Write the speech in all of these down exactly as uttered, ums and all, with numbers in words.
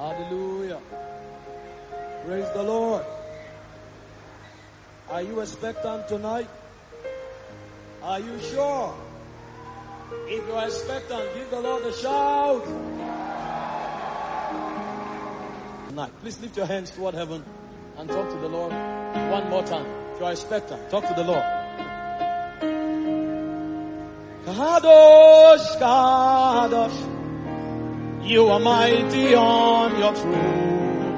Hallelujah. Praise the Lord. Are you expectant tonight? Are you sure? If you are expectant, give the Lord a shout. Tonight, please lift your hands toward heaven and talk to the Lord one more time. If you are expectant, talk to the Lord. Kadosh, Kadosh, you are mighty on your throne.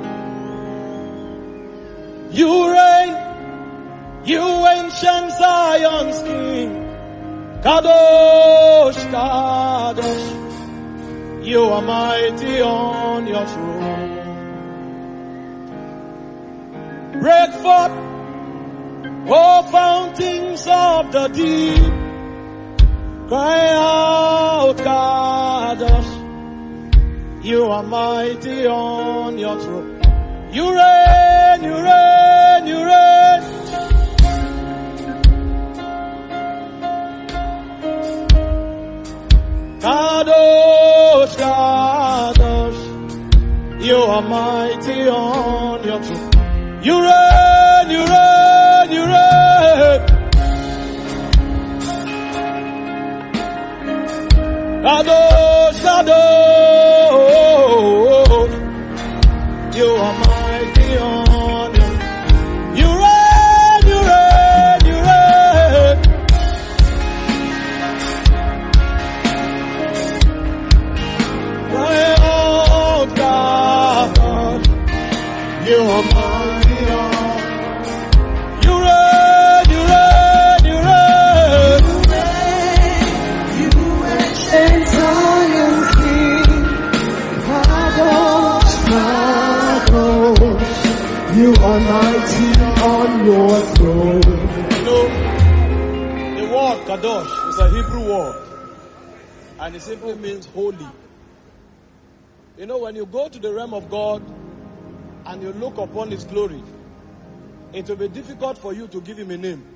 You reign, you ancient Zion's King. Kadosh, Kadosh, you are mighty on your throne. Break forth, O fountains of the deep. Cry out, Kadosh, you are mighty on your throne. You reign, you reign, you reign. Kadosh, Kadosh, you are mighty on your throne. You reign, you reign, you reign. Kadosh, Kadosh, you are mighty on your throne. You reign, you reign, you reign. Cry out, God, you are mighty. You are mighty on your throne. You know, the word Kadosh is a Hebrew word, and it simply means holy. You know, when you go to the realm of God and you look upon His glory, it will be difficult for you to give Him a name.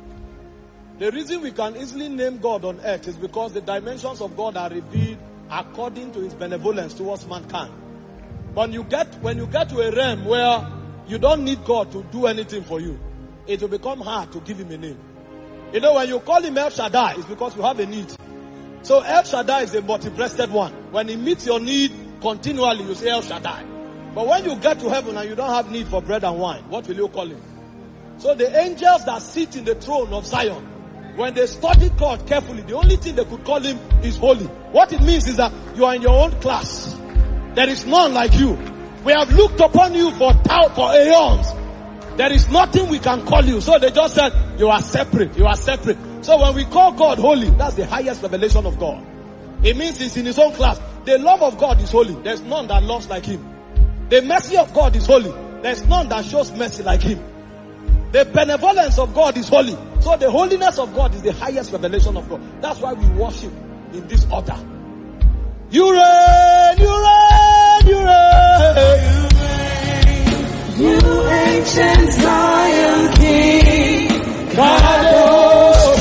The reason we can easily name God on earth is because the dimensions of God are revealed according to His benevolence towards mankind. But you get, when you get to a realm where you don't need God to do anything for you, it will become hard to give Him a name. You know, when you call Him El Shaddai, it's because you have a need. So El Shaddai is a multi-breasted one. When He meets your need continually, you say El Shaddai. But when you get to heaven and you don't have need for bread and wine, what will you call Him? So the angels that sit in the throne of Zion, when they studied God carefully, the only thing they could call Him is holy. What it means is that you are in your own class. There is none like you. We have looked upon you for for aeons. There is nothing we can call you. So they just said, you are separate. You are separate. So when we call God holy, that's the highest revelation of God. It means He's in His own class. The love of God is holy. There's none that loves like Him. The mercy of God is holy. There's none that shows mercy like Him. The benevolence of God is holy. So the holiness of God is the highest revelation of God. That's why we worship in this altar. You reign, you reign, you reign. You ancient Zion King. Kadosh,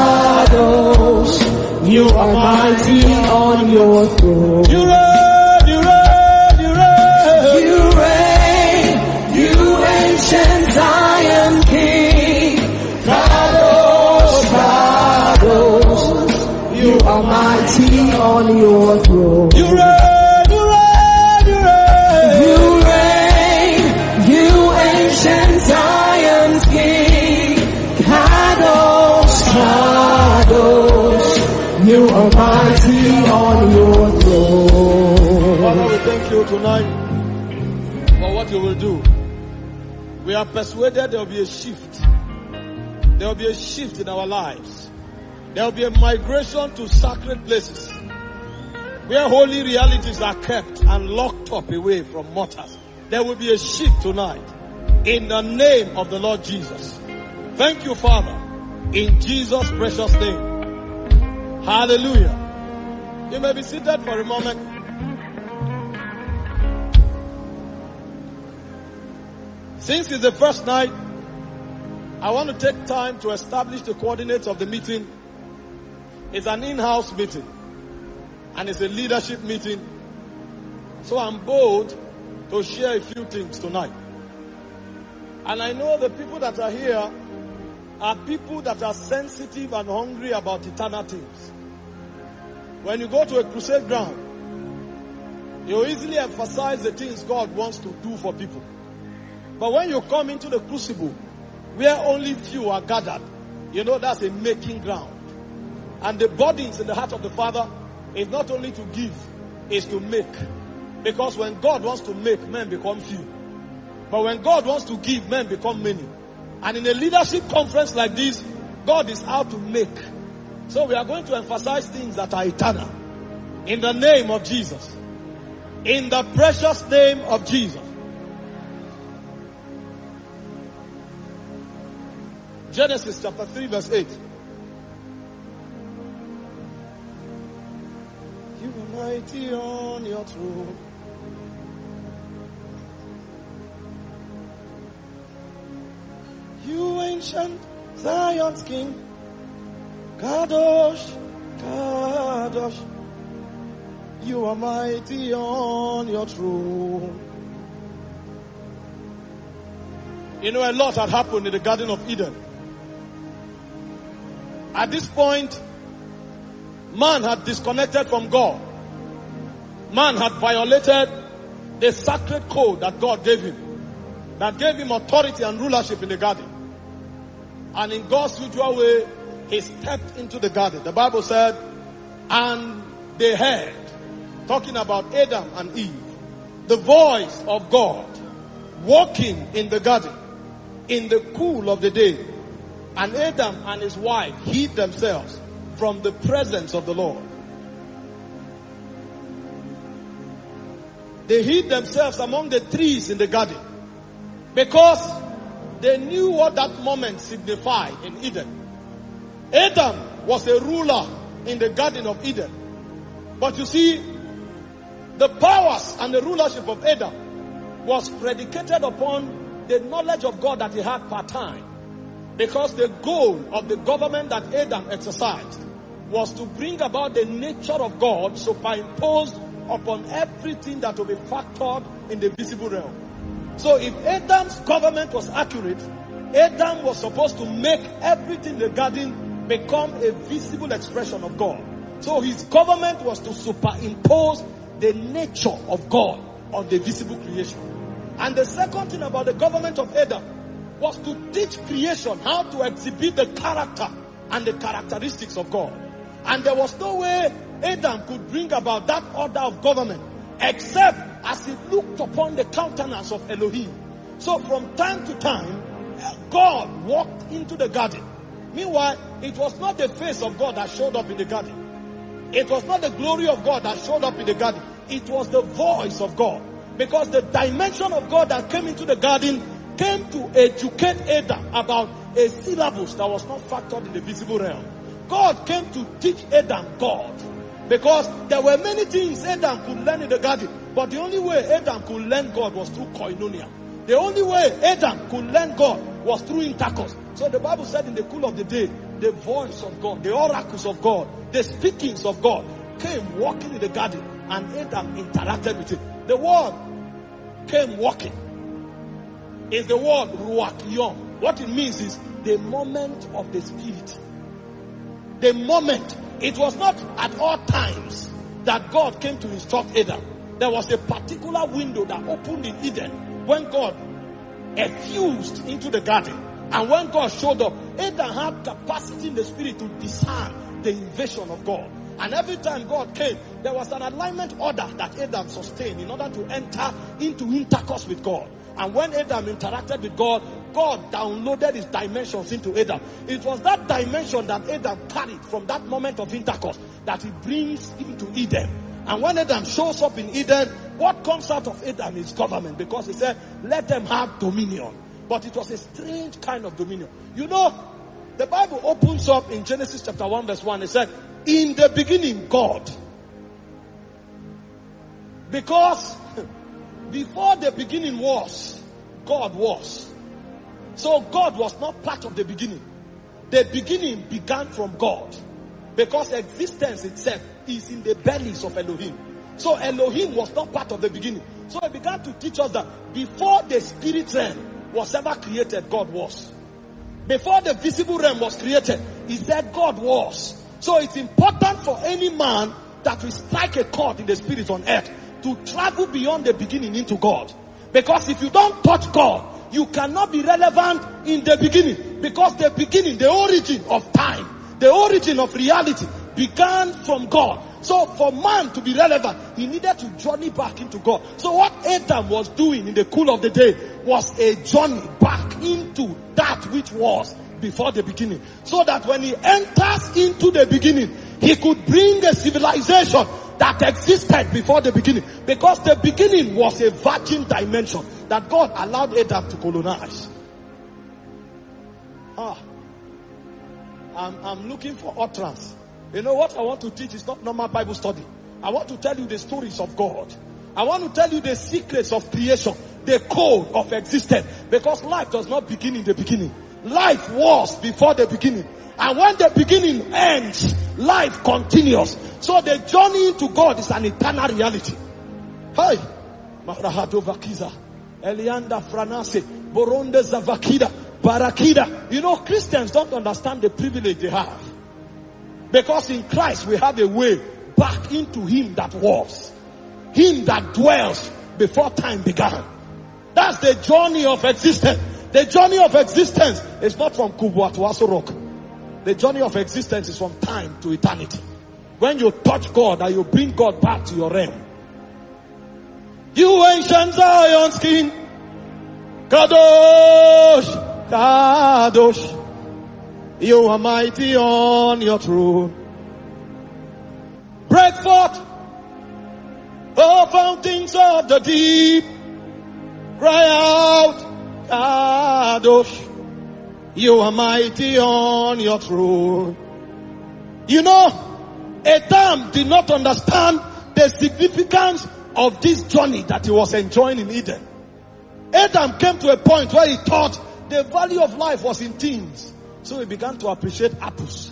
Kadosh, you are mighty on your throne. You reign, you reign, you reign. You reign, you ancient Zion King. Kadosh, Kadosh, you are mighty on your throne. You reign, you reign, you reign. You reign, you ancient Zion's King. Kadosh, Kadosh, you are mighty on your throne. Father, we thank you tonight for what you will do. We are persuaded there will be a shift. There will be a shift in our lives. There will be a migration to sacred places where holy realities are kept and locked up away from mortals. There will be a shift tonight in the name of the Lord Jesus. Thank you, Father, in Jesus' precious name. Hallelujah. You may be seated for a moment. Since it's the first night, I want to take time to establish the coordinates of the meeting. It's an in-house meeting, and it's a leadership meeting. So I'm bold to share a few things tonight. And I know the people that are here are people that are sensitive and hungry about eternal things. When you go to a crusade ground, you easily emphasize the things God wants to do for people. But when you come into the crucible, where only few are gathered, you know that's a making ground. And the burdens in the heart of the Father is not only to give, is to make. Because when God wants to make, men become few. But when God wants to give, men become many. And in a leadership conference like this, God is out to make. So we are going to emphasize things that are eternal. In the name of Jesus. In the precious name of Jesus. Genesis chapter three verse eight. You are mighty on your throne. You ancient Zion's king. Kadosh, Kadosh. You are mighty on your throne. You know, a lot had happened in the Garden of Eden. At this point, man had disconnected from God. Man had violated the sacred code that God gave him. That gave him authority and rulership in the garden. And in God's usual way, he stepped into the garden. The Bible said, and they heard, talking about Adam and Eve, the voice of God walking in the garden in the cool of the day. And Adam and his wife hid themselves from the presence of the Lord. They hid themselves among the trees in the garden because they knew what that moment signified in Eden. Adam was a ruler in the Garden of Eden. But you see, the powers and the rulership of Adam was predicated upon the knowledge of God that he had part time. Because the goal of the government that Adam exercised was to bring about the nature of God superimposed upon everything that will be factored in the visible realm. So if Adam's government was accurate, Adam was supposed to make everything in the garden become a visible expression of God. So his government was to superimpose the nature of God on the visible creation. And the second thing about the government of Adam was to teach creation how to exhibit the character and the characteristics of God. And there was no way Adam could bring about that order of government except as he looked upon the countenance of Elohim. So from time to time, God walked into the garden. Meanwhile, it was not the face of God that showed up in the garden. It was not the glory of God that showed up in the garden. It was the voice of God. Because the dimension of God that came into the garden came to educate Adam about a syllabus that was not factored in the visible realm. God came to teach Adam God. Because there were many things Adam could learn in the garden. But the only way Adam could learn God was through koinonia. The only way Adam could learn God was through intercourse. So the Bible said in the cool of the day, the voice of God, the oracles of God, the speakings of God came walking in the garden, and Adam interacted with it. The word came walking is the word ruach yom. What it means is the moment of the Spirit. The moment. It was not at all times that God came to instruct Adam. There was a particular window that opened in Eden when God effused into the garden. And when God showed up, Adam had capacity in the Spirit to discern the invasion of God. And every time God came, there was an alignment order that Adam sustained in order to enter into intercourse with God. And when Adam interacted with God, God downloaded his dimensions into Adam. It was that dimension that Adam carried from that moment of intercourse that he brings into Eden. And when Adam shows up in Eden, what comes out of Adam is government. Because he said, let them have dominion. But it was a strange kind of dominion. You know, the Bible opens up in Genesis chapter one verse one. It said, in the beginning, God. Because before the beginning was, God was. So God was not part of the beginning. The beginning began from God. Because existence itself is in the bellies of Elohim. So Elohim was not part of the beginning. So he began to teach us that before the spirit realm was ever created, God was. Before the visible realm was created, he said God was. So it's important for any man that will strike a chord in the spirit on earth to travel beyond the beginning into God. Because if you don't touch God, you cannot be relevant in the beginning. Because the beginning, the origin of time, the origin of reality began from God. So for man to be relevant, he needed to journey back into God. So what Adam was doing in the cool of the day was a journey back into that which was before the beginning. So that when he enters into the beginning, he could bring a civilization that existed before the beginning. Because the beginning was a virgin dimension that God allowed Adam to colonize. Ah, I'm, I'm looking for utterance. You know what I want to teach is not normal Bible study. I want to tell you the stories of God. I want to tell you the secrets of creation, the code of existence. Because life does not begin in the beginning. Life was before the beginning. And when the beginning ends, life continues. So the journey into God is an eternal reality. Hi. Mahrahado Vakiza. Elianda Franase. Boronde Zavakida. Barakida. You know, Christians don't understand the privilege they have. Because in Christ we have a way back into Him that was. Him that dwells before time began. That's the journey of existence. The journey of existence is not from Kubwa to Aso Rock. The journey of existence is from time to eternity. When you touch God and you bring God back to your realm. You ancient Zion's King. Kadosh, Kadosh. You are mighty on your throne. Break forth, O fountains of the deep. Cry out, Kadosh. You are mighty on your throne. You know, Adam did not understand the significance of this journey that he was enjoying in Eden. Adam came to a point where he thought the value of life was in things. So he began to appreciate apples.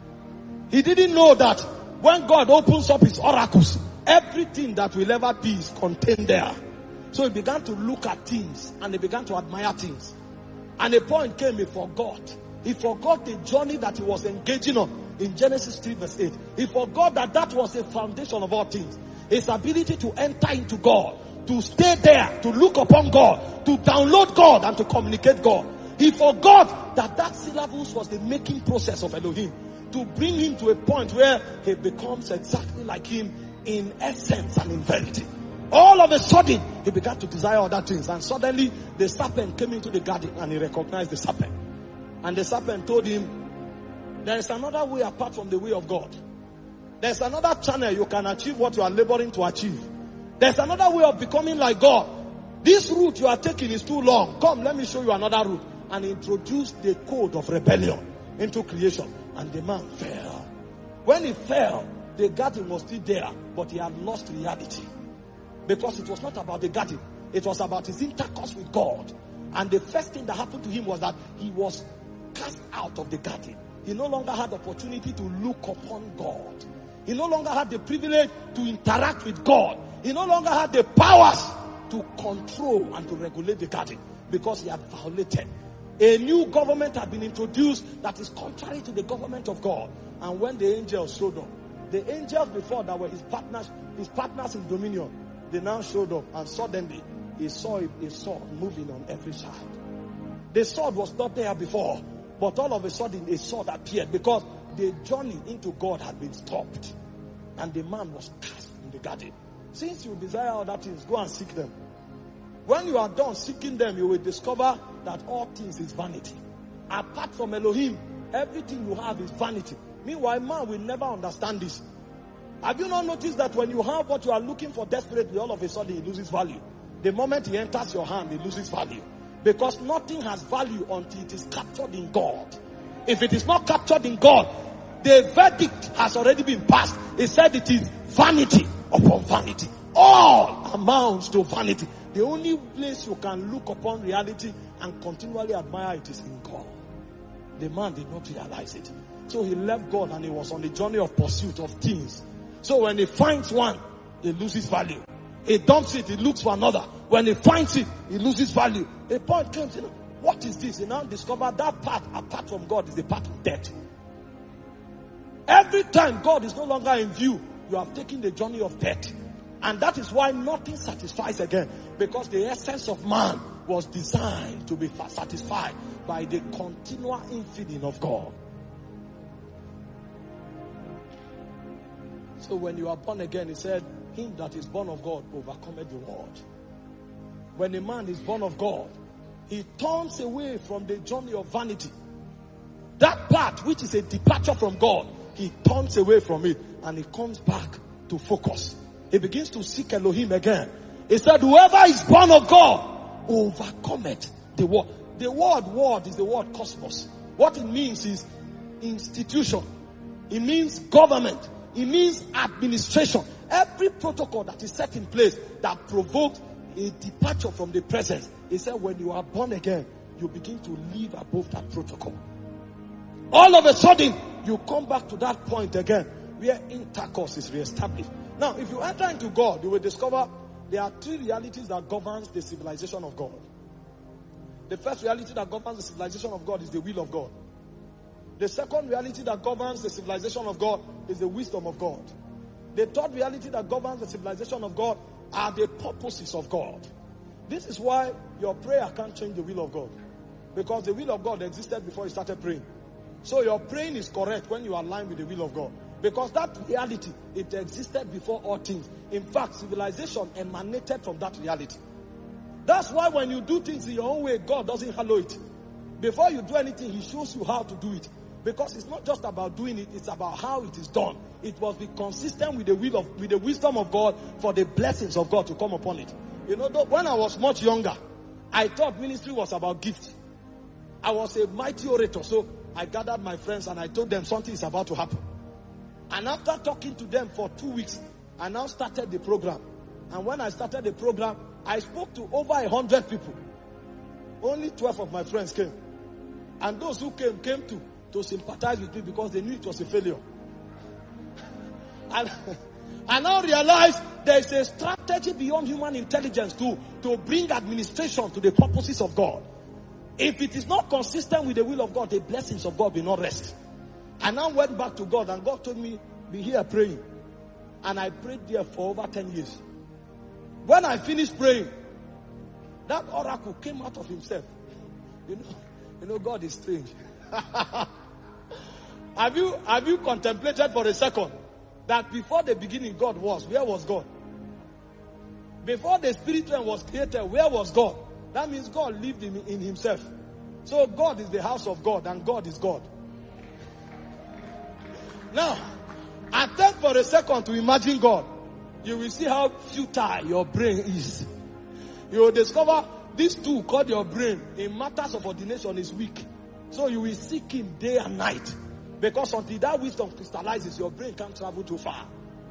He didn't know that when God opens up his oracles, everything that will ever be is contained there. So he began to look at things and he began to admire things. And a point came, he forgot. He forgot the journey that he was engaging on in Genesis three verse eight. He forgot that that was the foundation of all things. His ability to enter into God, to stay there, to look upon God, to download God and to communicate God. He forgot that that syllables was the making process of Elohim to bring him to a point where he becomes exactly like him in essence and in verity. All of a sudden, he began to desire other things. And suddenly, the serpent came into the garden and he recognized the serpent. And the serpent told him, there is another way apart from the way of God. There's another channel you can achieve what you are laboring to achieve. There's another way of becoming like God. This route you are taking is too long. Come, let me show you another route. And introduced the code of rebellion into creation. And the man fell. When he fell, the garden was still there, but he had lost reality. Because it was not about the garden. It was about his intercourse with God. And the first thing that happened to him was that he was cast out of the garden. He no longer had the opportunity to look upon God. He no longer had the privilege to interact with God. He no longer had the powers to control and to regulate the garden. Because he had violated. A new government had been introduced that is contrary to the government of God. And when the angels showed up, the angels before that were his partners, his partners in dominion, they now showed up, and suddenly he saw a sword moving on every side. The sword was not there before, but all of a sudden a sword appeared because the journey into God had been stopped. And the man was cast in the garden. Since you desire other things, go and seek them. When you are done seeking them, you will discover that all things is vanity. Apart from Elohim, everything you have is vanity. Meanwhile, man will never understand this. Have you not noticed that when you have what you are looking for desperately, all of a sudden it loses value? The moment he enters your hand, it loses value. Because nothing has value until it is captured in God. If it is not captured in God, the verdict has already been passed. It said it is vanity upon vanity. All amounts to vanity. The only place you can look upon reality and continually admire it is in God. The man did not realize it. So he left God and he was on the journey of pursuit of things. So when he finds one, he loses value. He dumps it, he looks for another. When he finds it, he loses value. A point comes, you know, what is this? He now discovered that part apart from God is the part of death. Every time God is no longer in view, you have taken the journey of death. And that is why nothing satisfies again. Because the essence of man was designed to be satisfied by the continual infilling of God. So when you are born again, he said, him that is born of God overcometh the world. When a man is born of God, he turns away from the journey of vanity. That part which is a departure from God, he turns away from it and he comes back to focus. He begins to seek Elohim again. He said, whoever is born of God overcometh the world. The word word is the word cosmos. What it means is institution. It means government. It means administration. Every protocol that is set in place that provokes a departure from the presence. He said, when you are born again, you begin to live above that protocol. All of a sudden, you come back to that point again where intercourse is reestablished. Now, if you enter into God, you will discover there are three realities that governs the civilization of God. The first reality that governs the civilization of God is the will of God. The second reality that governs the civilization of God is the wisdom of God. The third reality that governs the civilization of God are the purposes of God. This is why your prayer can't change the will of God. Because the will of God existed before you started praying. So your praying is correct when you align with the will of God. Because that reality, it existed before all things. In fact, civilization emanated from that reality. That's why when you do things in your own way, God doesn't hallow it. Before you do anything, he shows you how to do it. Because it's not just about doing it, it's about how it is done. It must be consistent with the will of, with the wisdom of God for the blessings of God to come upon it. You know, when I was much younger, I thought ministry was about gifts. I was a mighty orator, so I gathered my friends and I told them something is about to happen. And after talking to them for two weeks, I now started the program. And when I started the program, I spoke to over a hundred people. Only twelve of my friends came. And those who came, came to, to sympathize with me because they knew it was a failure. And I now realize there is a strategy beyond human intelligence to, to bring administration to the purposes of God. If it is not consistent with the will of God, the blessings of God will not rest. I now went back to God and God told me, be here praying. And I prayed there for over ten years. When I finished praying, that oracle came out of himself. You know, you know God is strange. Have you, have you contemplated for a second that before the beginning God was, where was God? Before the spirit realm was created, where was God? That means God lived in, in himself. So God is the house of God and God is God. Now, attempt for a second to imagine God. You will see how futile your brain is. You will discover this tool called your brain in matters of ordination is weak. So you will seek him day and night. Because until that wisdom crystallizes, your brain can't travel too far.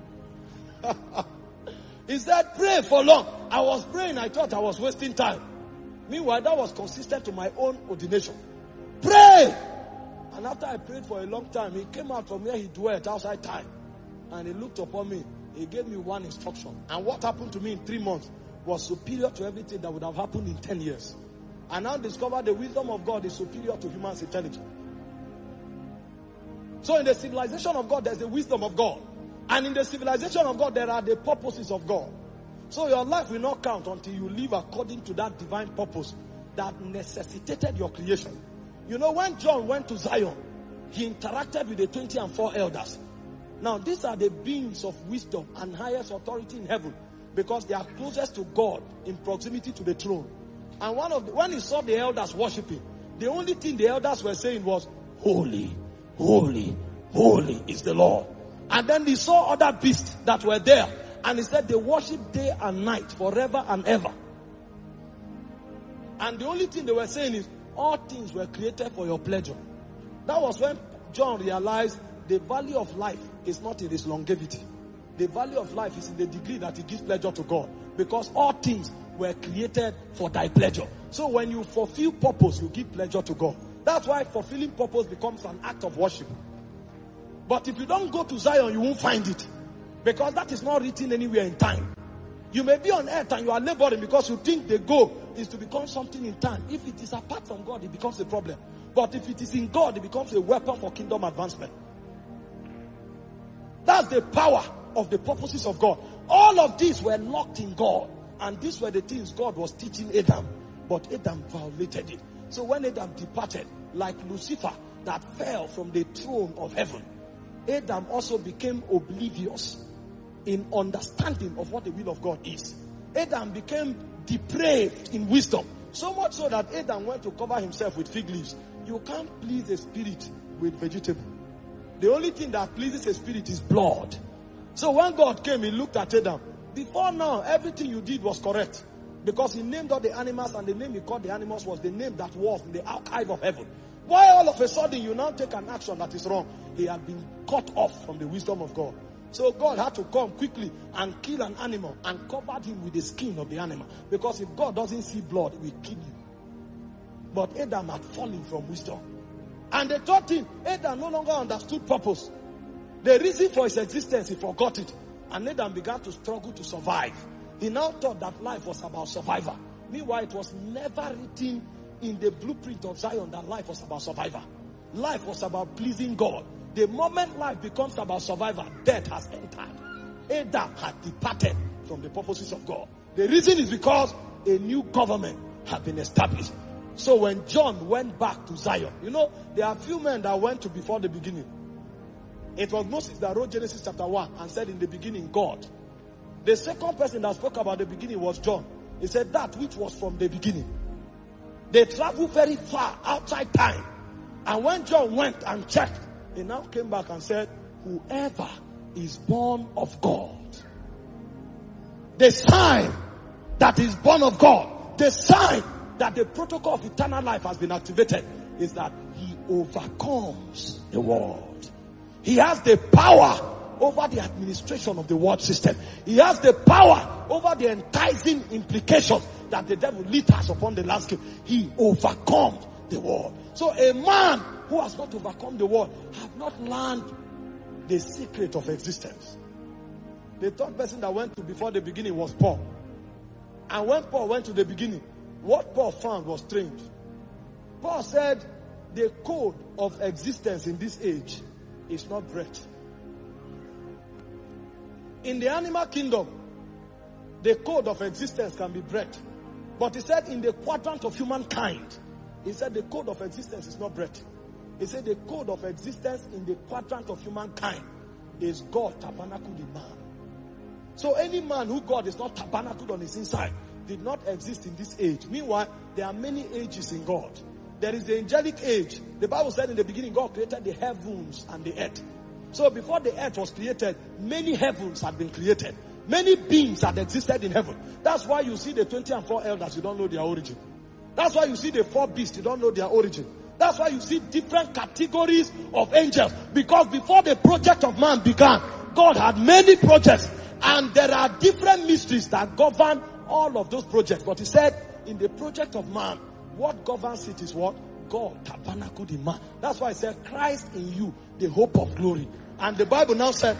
He said, pray for long. I was praying, I thought I was wasting time. Meanwhile, that was consistent to my own ordination. Pray! And after I prayed for a long time, he came out from where he dwelt outside time. And he looked upon me. He gave me one instruction. And what happened to me in three months was superior to everything that would have happened in ten years. I now discovered the wisdom of God is superior to human's intelligence. So in the civilization of God, there's the wisdom of God. And in the civilization of God, there are the purposes of God. So your life will not count until you live according to that divine purpose that necessitated your creation. You know, when John went to Zion, he interacted with the twenty and four elders. Now, these are the beings of wisdom and highest authority in heaven because they are closest to God in proximity to the throne. And one of the, when he saw the elders worshiping, the only thing the elders were saying was, holy, holy, holy is the Lord. And then he saw other beasts that were there. And he said they worship day and night forever and ever. And the only thing they were saying is, all things were created for your pleasure. That was when John realized the value of life is not in its longevity. The value of life is in the degree that it gives pleasure to God. Because all things were created for thy pleasure. So when you fulfill purpose, you give pleasure to God. That's why fulfilling purpose becomes an act of worship. But if you don't go to Zion, you won't find it. Because that is not written anywhere in time. You may be on earth and you are laboring because you think the goal is to become something in time. If it is apart from God, it becomes a problem. But if it is in God, it becomes a weapon for kingdom advancement. That's the power of the purposes of God. All of these were locked in God. And these were the things God was teaching Adam. But Adam violated it. So when Adam departed, like Lucifer that fell from the throne of heaven, Adam also became oblivious in understanding of what the will of God is. Adam became depraved in wisdom. So much so that Adam went to cover himself with fig leaves. You can't please a spirit with vegetable. The only thing that pleases a spirit is blood. So when God came, he looked at Adam. Before now, everything you did was correct. Because he named all the animals, and the name he called the animals was the name that was in the archive of heaven. Why all of a sudden you now take an action that is wrong? He had been cut off from the wisdom of God. So God had to come quickly and kill an animal and covered him with the skin of the animal. Because if God doesn't see blood, he will kill you. But Adam had fallen from wisdom. And the third thing, Adam no longer understood purpose. The reason for his existence, he forgot it. And Adam began to struggle to survive. He now thought that life was about survival. Meanwhile, it was never written in the blueprint of Zion that life was about survival. Life was about pleasing God. The moment life becomes about survival, death has entered. Adam had departed from the purposes of God. The reason is because a new government had been established. So when John went back to Zion, you know, there are few men that went to before the beginning. It was Moses that wrote Genesis chapter one and said, in the beginning, God. The second person that spoke about the beginning was John. He said, that which was from the beginning. They traveled very far outside time. And when John went and checked, he now came back and said, whoever is born of God. The sign that is born of God, the sign that the protocol of eternal life has been activated, is that he overcomes the world. He has the power over the administration of the world system. He has the power over the enticing implications that the devil litters upon the landscape. He overcomes the world. So a man who has not overcome the world have not learned the secret of existence. The third person that went to before the beginning was Paul. And when Paul went to the beginning, what Paul found was strange. Paul said the code of existence in this age is not breath. In the animal kingdom, the code of existence can be breath. But he said in the quadrant of humankind, he said the code of existence is not breath. He said the code of existence in the quadrant of humankind is God tabernacled in man. So any man who God is not tabernacled on his inside did not exist in this age. Meanwhile, there are many ages in God. There is the angelic age. The Bible said in the beginning, God created the heavens and the earth. So before the earth was created, many heavens had been created. Many beings had existed in heaven. That's why you see the twenty and four elders, you don't know their origin. That's why you see the four beasts, you don't know their origin. That's why you see different categories of angels. Because before the project of man began, God had many projects. And there are different mysteries that govern all of those projects. But he said, in the project of man, what governs it is what? God tabernacled in man. That's why I said, Christ in you, the hope of glory. And the Bible now said,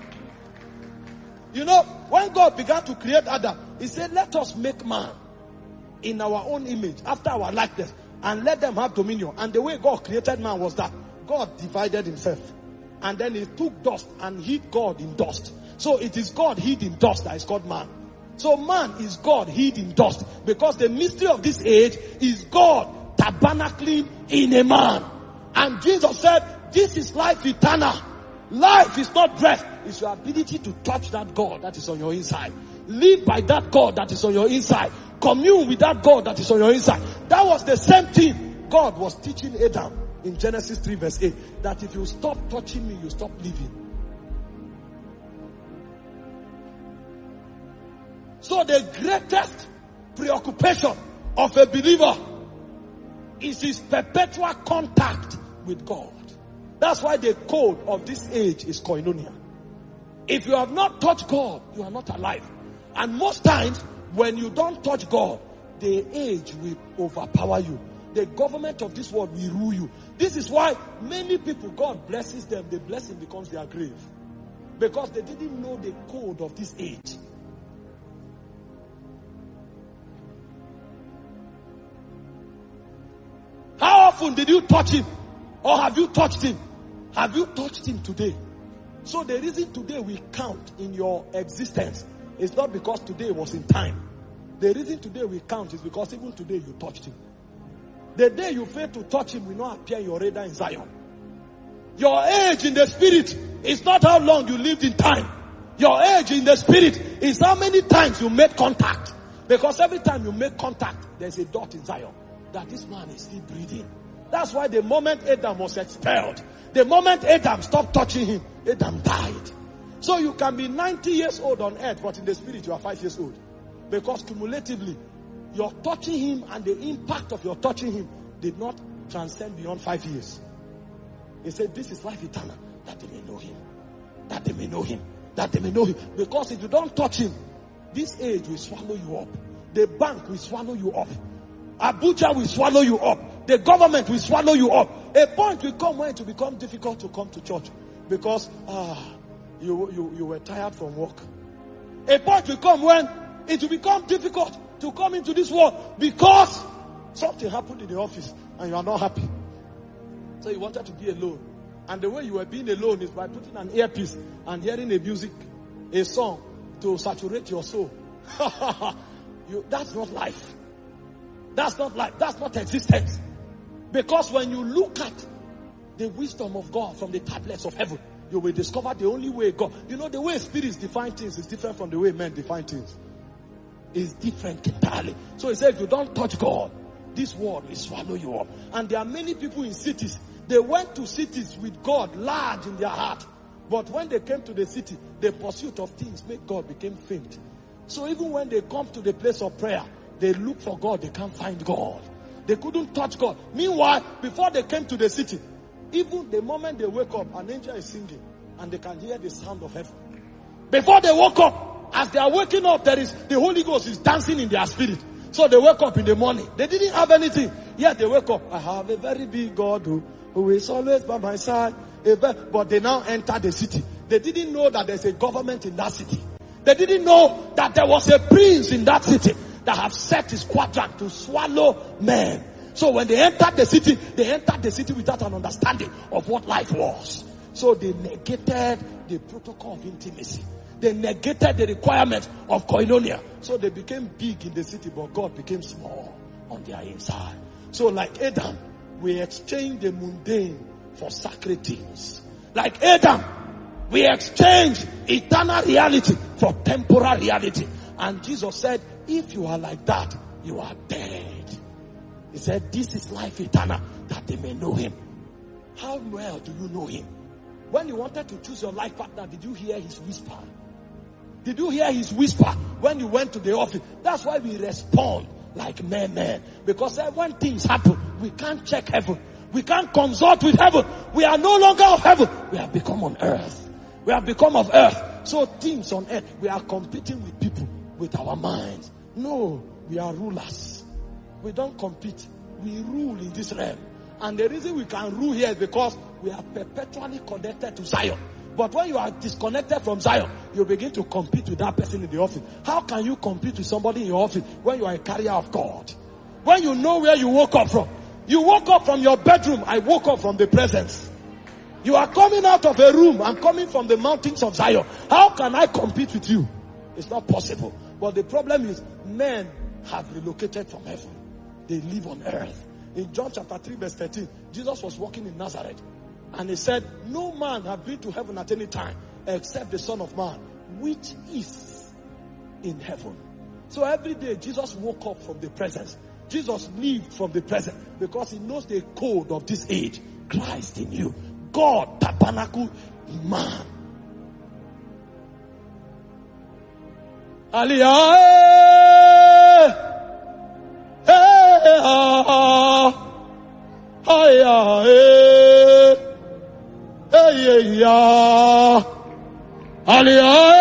you know, when God began to create Adam, he said, let us make man in our own image, after our likeness, and let them have dominion. And the way God created man was that God divided himself. And then he took dust and hid God in dust. So it is God hid in dust that is called man. So man is God hid in dust. Because the mystery of this age is God tabernacling in a man. And Jesus said, this is life eternal. Life is not breath. It's your ability to touch that God that is on your inside. Live by that God that is on your inside. Commune with that God that is on your inside. That was the same thing God was teaching Adam in Genesis three verse eight. That if you stop touching me, you stop living. So the greatest preoccupation of a believer is his perpetual contact with God. That's why the code of this age is koinonia. If you have not touched God, you are not alive. And most times, when you don't touch God, the age will overpower you. The government of this world will rule you. This is why many people, God blesses them, the blessing becomes their grave. Because they didn't know the code of this age. often did you touch him? Or have you touched him? Have you touched him today? So the reason today we count in your existence is not because today was in time. The reason today we count is because even today you touched him. The day you fail to touch him will not appear in your radar in Zion. Your age in the spirit is not how long you lived in time. Your age in the spirit is how many times you made contact. Because every time you make contact, there's a dot in Zion that this man is still breathing. That's why the moment Adam was expelled, the moment Adam stopped touching him, Adam died. So you can be ninety years old on earth, but in the spirit you are five years old. Because cumulatively, your touching him and the impact of your touching him did not transcend beyond five years. He said, this is life eternal, that they may know him. That they may know him. That they may know him. Because if you don't touch him, this age will swallow you up. The bank will swallow you up. Abuja will swallow you up. The government will swallow you up. A point will come when it will become difficult to come to church. Because ah, you, you, you were tired from work. A point will come when it will become difficult to come into this world because something happened in the office and you are not happy. So you wanted to be alone. And the way you were being alone is by putting an earpiece and hearing a music, a song to saturate your soul. you, that's not life. That's not life. That's not existence. Because when you look at the wisdom of God from the tablets of heaven, you will discover the only way God. You know, the way spirits define things is different from the way men define things. It's different entirely. So he said, if you don't touch God, this world will swallow you up. And there are many people in cities. They went to cities with God large in their heart. But when they came to the city, the pursuit of things made God became faint. So even when they come to the place of prayer, they look for God, they can't find God. They couldn't touch God. Meanwhile, before they came to the city, even the moment they wake up, an angel is singing and they can hear the sound of heaven. Before they woke up, as they are waking up, there is the Holy Ghost is dancing in their spirit. So they wake up in the morning. They didn't have anything. Yet they wake up. I have a very big God who, who is always by my side. But they now enter the city. They didn't know that there's a government in that city. They didn't know that there was a prince in that city that have set his quadrant to swallow men. So when they entered the city, they entered the city without an understanding of what life was. So they negated the protocol of intimacy. They negated the requirement of koinonia. So they became big in the city, but God became small on their inside. So like Adam, we exchange the mundane for sacred things. Like Adam, we exchange eternal reality for temporal reality. And Jesus said, if you are like that, you are dead. He said, this is life eternal, that they may know him. How well do you know him? When you wanted to choose your life partner, did you hear his whisper? Did you hear his whisper when you went to the office? That's why we respond like men, men. Because when things happen, we can't check heaven. We can't consult with heaven. We are no longer of heaven. We have become on earth. We have become of earth. So things on earth, we are competing with people with our minds. No, we are rulers. We don't compete. We rule in this realm. And the reason we can rule here is because we are perpetually connected to Zion. But when you are disconnected from Zion, you begin to compete with that person in the office. How can you compete with somebody in your office when you are a carrier of God? When you know where you woke up from. You woke up from your bedroom. I woke up from the presence. You are coming out of a room. I'm coming from the mountains of Zion. How can I compete with you? It's not possible. But the problem is, men have relocated from heaven. They live on earth. In John chapter three verse thirteen, Jesus was walking in Nazareth. And he said, no man have been to heaven at any time except the Son of Man, which is in heaven. So every day Jesus woke up from the presence. Jesus lived from the present because he knows the code of this age. Christ in you. God tabernacle in man. Aliyah. Hey, ah, ah, hey, hey, yeah, Aliyah.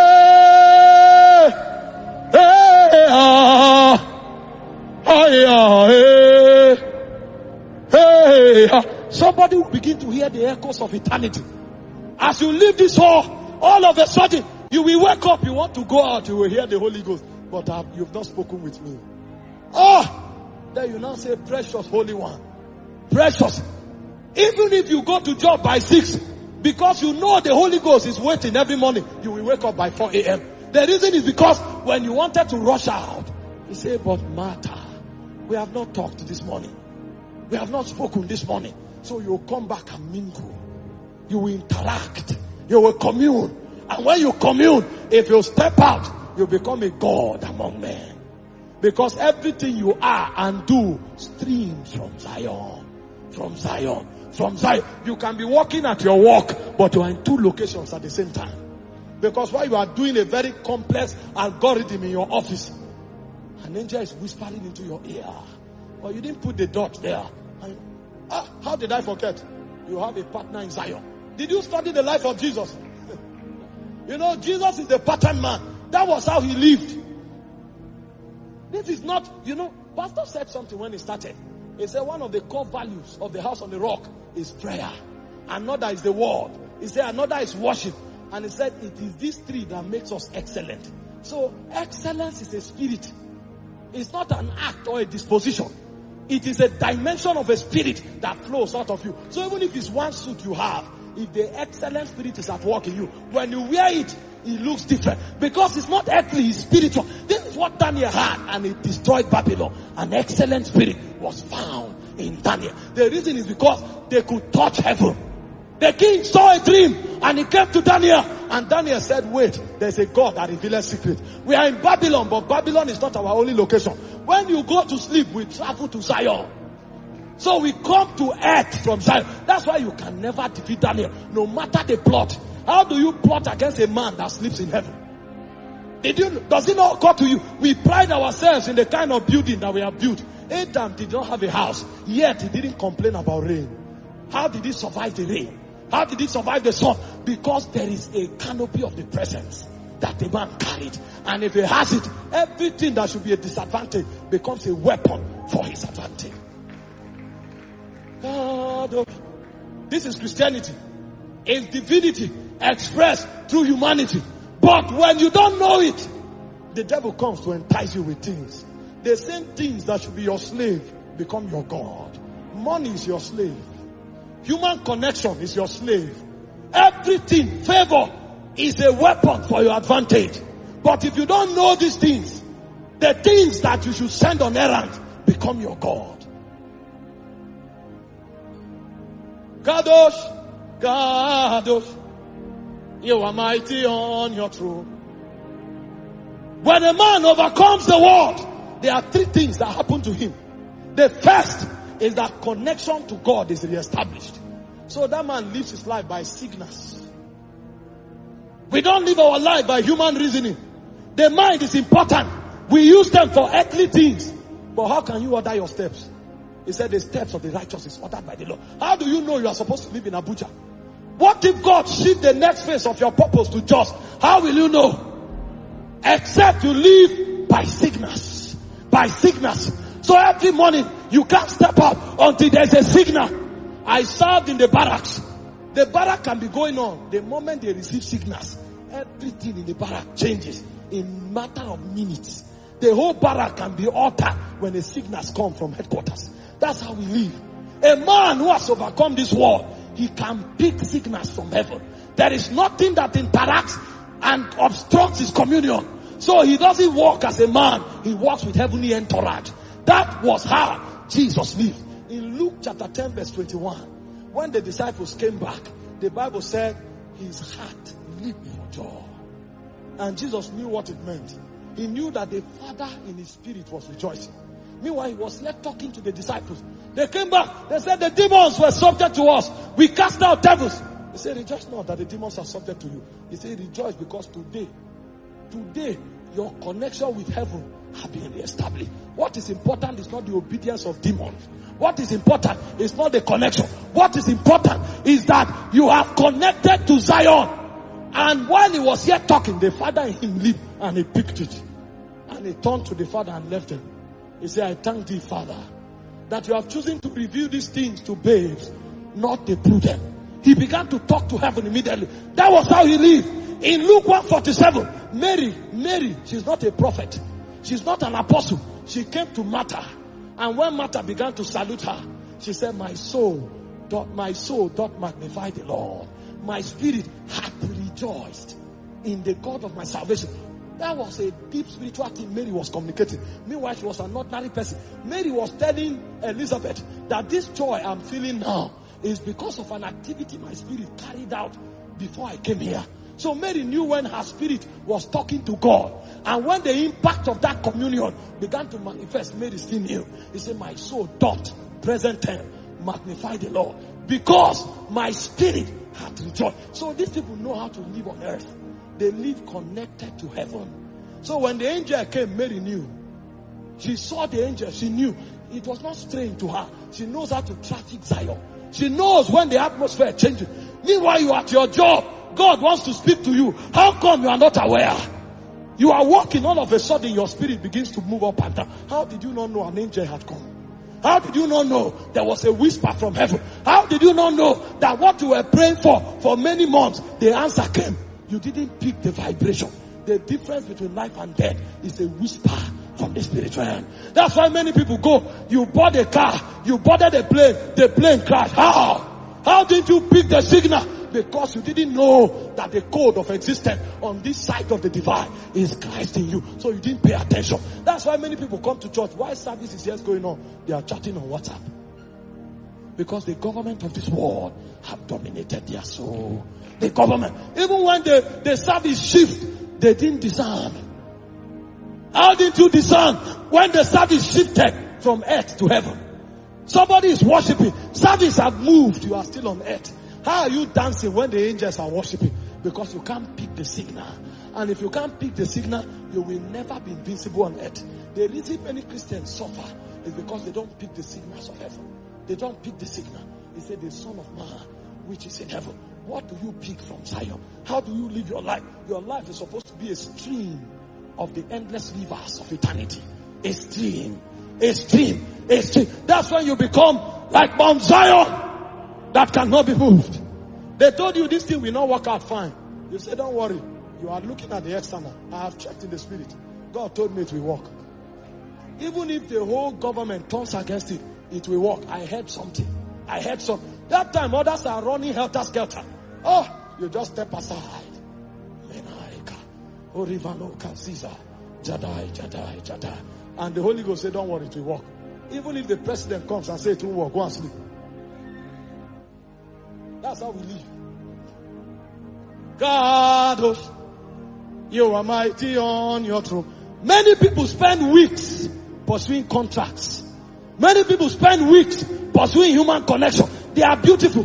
Hey, ah, ah, hey, hey, ah. Somebody will begin to hear the echoes of eternity. As you leave this hall, all of a sudden, you will wake up, you want to go out, you will hear the Holy Ghost. But uh, you've not spoken with me. Oh! Then you now say, precious Holy One, Precious. Even if you go to job by six, because you know the Holy Ghost is waiting every morning, you will wake up by four a.m. The reason is because when you wanted to rush out, he said, but Martha, we have not talked this morning. We have not spoken this morning. So you will come back and mingle. You will interact. You will commune. And when you commune, if you step out, you become a God among men. Because everything you are and do streams from Zion. From Zion. From Zion. You can be walking at your work, but you are in two locations at the same time. Because while you are doing a very complex algorithm in your office, an angel is whispering into your ear. But you didn't put the dot there. And, ah, how did I forget? You have a partner in Zion. Did you study the life of Jesus? You know, Jesus is the pattern man. That was how he lived. This is not, you know, Pastor said something when he started. He said one of the core values of the house on the rock is prayer. Another is the word. He said another is worship. And he said it is these three that makes us excellent. So excellence is a spirit. It's not an act or a disposition. It is a dimension of a spirit that flows out of you. So even if it's one suit you have, if the excellent spirit is at work in you, when you wear it, it looks different. Because it's not earthly, it's spiritual. This is what Daniel had, and it destroyed Babylon. An excellent spirit was found in Daniel. The reason is because they could touch heaven. The king saw a dream, and he came to Daniel, and Daniel said, wait, there's a God that reveals secret. We are in Babylon, but Babylon is not our only location. When you go to sleep, we travel to Zion. So we come to earth from Zion. That's why you can never defeat Daniel, no matter the plot. How do you plot against a man that sleeps in heaven? Did you, does it not occur to you? We pride ourselves in the kind of building that we have built. Adam did not have a house, yet he didn't complain about rain. How did he survive the rain? How did he survive the sun? Because there is a canopy of the presence that the man carried. And if he has it, everything that should be a disadvantage becomes a weapon for his advantage. God, this is Christianity. It's divinity expressed through humanity. But when you don't know it, the devil comes to entice you with things. The same things that should be your slave become your God. Money is your slave. Human connection is your slave. Everything, favor, is a weapon for your advantage. But if you don't know these things, the things that you should send on errand become your God. Kadosh, Kadosh, you are mighty on your throne. When a man overcomes the world, there are three things that happen to him. The first is that connection to God is reestablished. So that man lives his life by signals. We don't live our life by human reasoning. The mind is important. We use them for earthly things. But how can you order your steps? He said the steps of the righteous is ordered by the Lord. How do you know you are supposed to live in Abuja? What if God shift the next phase of your purpose to just? How will you know? Except you live by signals. By signals. So every morning you can't step up until there's a signal. I served in the barracks. The barrack can be going on. The moment they receive signals, everything in the barrack changes in matter of minutes. The whole barrack can be altered when the signals come from headquarters. That's how we live. A man who has overcome this world, he can pick signals from heaven. There is nothing that interacts and obstructs his communion. So he doesn't walk as a man. He walks with heavenly entourage. That was how Jesus lived. In Luke chapter ten verse twenty-one, when the disciples came back, the Bible said his heart leaped for joy. And Jesus knew what it meant. He knew that the Father in his spirit was rejoicing. Meanwhile, he was left talking to the disciples. They came back. They said the demons were subject to us. We cast out devils. He said, rejoice not that the demons are subject to you. He said, rejoice because today, today, your connection with heaven has been reestablished. What is important is not the obedience of demons. What is important is not the connection. What is important is that you have connected to Zion. And while he was yet talking, the Father in him leaped and he picked it. And he turned to the Father and left him. He said, I thank thee, Father, that you have chosen to reveal these things to babes, not the prudent. He began to talk to heaven immediately. That was how he lived. In Luke one forty-seven, Mary, Mary, she's not a prophet. She's not an apostle. She came to Martha. And when Martha began to salute her, She said, my soul, doth, my soul doth magnify the Lord. My spirit hath rejoiced in the God of my salvation. That was a deep spiritual thing Mary was communicating. Meanwhile, she was an ordinary person. Mary was telling Elizabeth that this joy I'm feeling now is because of an activity my spirit carried out before I came here. So Mary knew when her spirit was talking to God. And when the impact of that communion began to manifest, Mary still knew. He said, my soul doth, present tense, magnify the Lord, because my spirit hath rejoiced. So these people know how to live on earth. They live connected to heaven. So when the angel came, Mary knew. She saw the angel. She knew. It was not strange to her. She knows how to traffic Zion. She knows when the atmosphere changes. Meanwhile, you are at your job. God wants to speak to you. How come you are not aware? You are walking, all of a sudden your spirit begins to move up and down. How did you not know an angel had come? How did you not know there was a whisper from heaven? How did you not know that what you were praying for for many months, the answer came? You didn't pick the vibration. The difference between life and death is a whisper from the spiritual realm. That's why many people go, you bought a car, you boarded a plane, the plane crashed. How? How didn't you pick the signal? Because you didn't know that the code of existence on this side of the divide is Christ in you. So you didn't pay attention. That's why many people come to church. Why service is just going on? They are chatting on WhatsApp. Because the government of this world have dominated their soul. The government. Even when the, the service shift, they didn't discern. How did you discern when the service shifted from earth to heaven? Somebody is worshiping. Service have moved. You are still on earth. How are you dancing when the angels are worshiping? Because you can't pick the signal. And if you can't pick the signal, you will never be invincible on earth. The reason many Christians suffer is because they don't pick the signals of heaven. They don't pick the signal. They say the Son of Man, which is in heaven. What do you pick from Zion? How do you live your life? Your life is supposed to be a stream of the endless rivers of eternity. A stream. A stream. A stream. That's when you become like Mount Zion that cannot be moved. They told you this thing will not work out fine. You say, don't worry. You are looking at the external. I have checked in the spirit. God told me it will work. Even if the whole government turns against it, it will work. I heard something. I heard something. That time others are running helter-skelter. Oh, you just step aside. And the Holy Ghost said, don't worry, it will work. Even if the president comes and says it will work, go and sleep. That's how we live. God, oh, you are mighty on your throne. Many people spend weeks pursuing contracts. Many people spend weeks pursuing human connection. They are beautiful.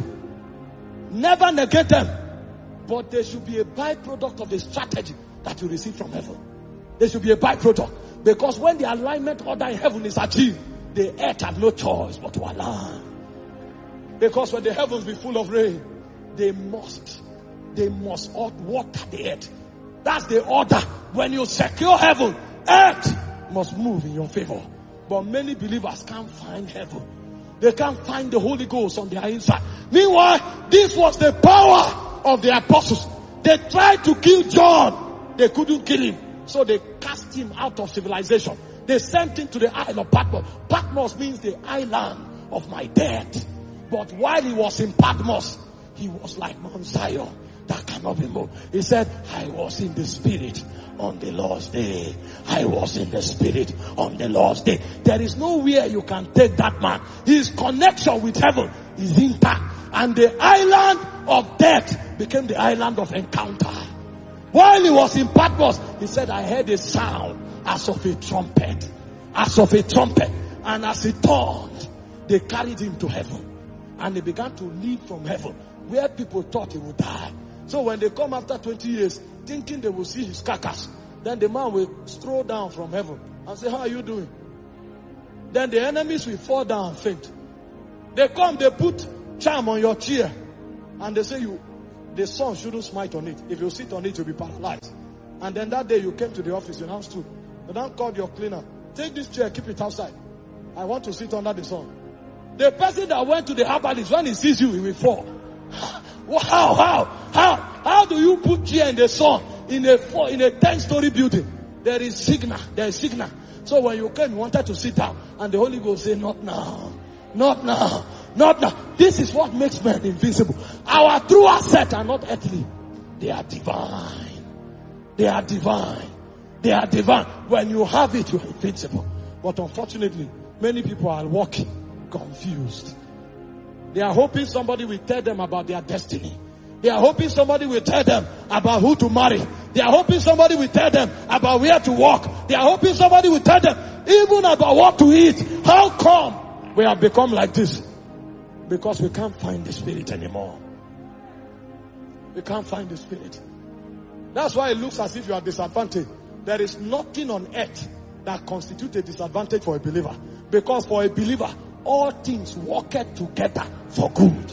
Never negate them. But there should be a byproduct of the strategy that you receive from heaven. There should be a byproduct. Because when the alignment order in heaven is achieved, the earth have no choice but to align. Because when the heavens be full of rain, they must, they must water the earth. That's the order. When you secure heaven, earth must move in your favor. But many believers can't find heaven. They can't find the Holy Ghost on their inside. Meanwhile, this was the power of the apostles. They tried to kill John. They couldn't kill him. So they cast him out of civilization. They sent him to the isle of Patmos. Patmos means the island of my death. But while he was in Patmos, he was like Mount Zion that cannot be moved. He said, I was in the spirit on the Lord's day. I was in the spirit on the Lord's day. There is nowhere you can take that man. His connection with heaven is intact. And the island of death became the island of encounter. While he was in Patmos, he said, I heard a sound as of a trumpet. As of a trumpet. And as he turned, they carried him to heaven. And he began to live from heaven, where people thought he would die. So when they come after twenty years, thinking they will see his carcass, then the man will stroll down from heaven and say, how are you doing? Then the enemies will fall down and faint. They come, they put charm on your chair, and they say, you, the sun shouldn't smite on it. If you sit on it, you'll be paralyzed. And then that day you came to the office, you now stood. You now called your cleaner. Take this chair, keep it outside. I want to sit under the sun. The person that went to the herbalist, when he sees you, he will fall. How, how, how, how do you put chair in the sun in a four, in a ten-story building? There is signal, there is signal. So when you came, you wanted to sit down, and the Holy Ghost said, not now, Not now. Not now. This is what makes men invincible. Our true assets are not earthly. They are divine. They are divine. They are divine. When you have it, you are invincible. But unfortunately, many people are walking confused. They are hoping somebody will tell them about their destiny. They are hoping somebody will tell them about who to marry. They are hoping somebody will tell them about where to walk. They are hoping somebody will tell them even about what to eat. How come we have become like this? Because we can't find the Spirit anymore. We can't find the Spirit. That's why it looks as if you are disadvantaged. There is nothing on earth that constitutes a disadvantage for a believer. Because for a believer, all things work together for good.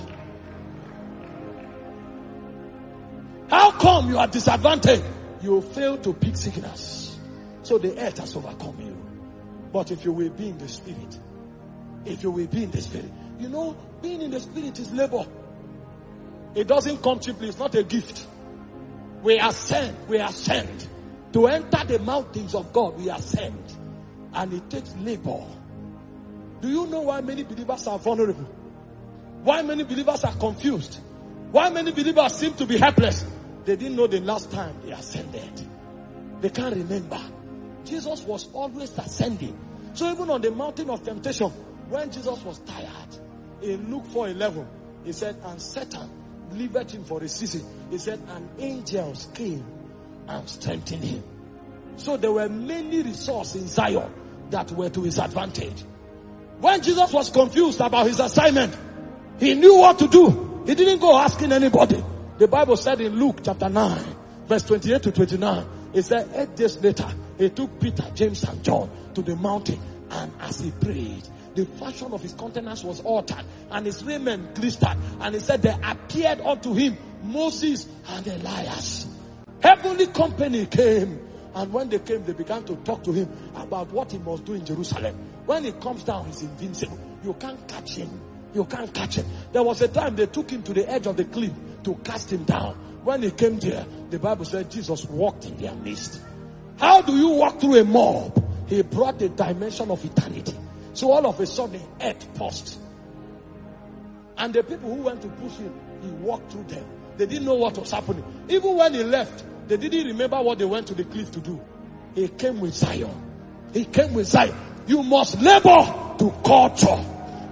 How come you are disadvantaged? You fail to pick signals. So the earth has overcome you. But if you will be in the Spirit, if you will be in the Spirit, you know, being in the Spirit is labor. It doesn't come cheaply. It's not a gift. We are sent. We are sent. To enter the mountains of God, we are sent. And it takes labor. Do you know why many believers are vulnerable? Why many believers are confused? Why many believers seem to be helpless? They didn't know the last time they ascended. They can't remember. Jesus was always ascending. So even on the mountain of temptation, when Jesus was tired, in Luke four eleven, he said, and Satan delivered him for a season. He said, and angels came and strengthened him. So there were many resources in Zion that were to his advantage. When Jesus was confused about his assignment, he knew what to do. He didn't go asking anybody. The Bible said in Luke chapter nine, verse twenty-eight to twenty-nine, it said, eight days later, he took Peter, James, and John to the mountain, and as he prayed, the fashion of his countenance was altered, and his raiment glistered, and he said, there appeared unto him Moses and Elias. Heavenly company came, and when they came, they began to talk to him about what he must do in Jerusalem. When he comes down, he's invincible. You can't catch him. You can't catch him. There was a time they took him to the edge of the cliff to cast him down. When he came there, the Bible said Jesus walked in their midst. How do you walk through a mob? He brought the dimension of eternity. So all of a sudden, earth paused. And the people who went to push him, he walked through them. They didn't know what was happening. Even when he left, they didn't remember what they went to the cliff to do. He came with Zion. He came with Zion. You must labor to culture.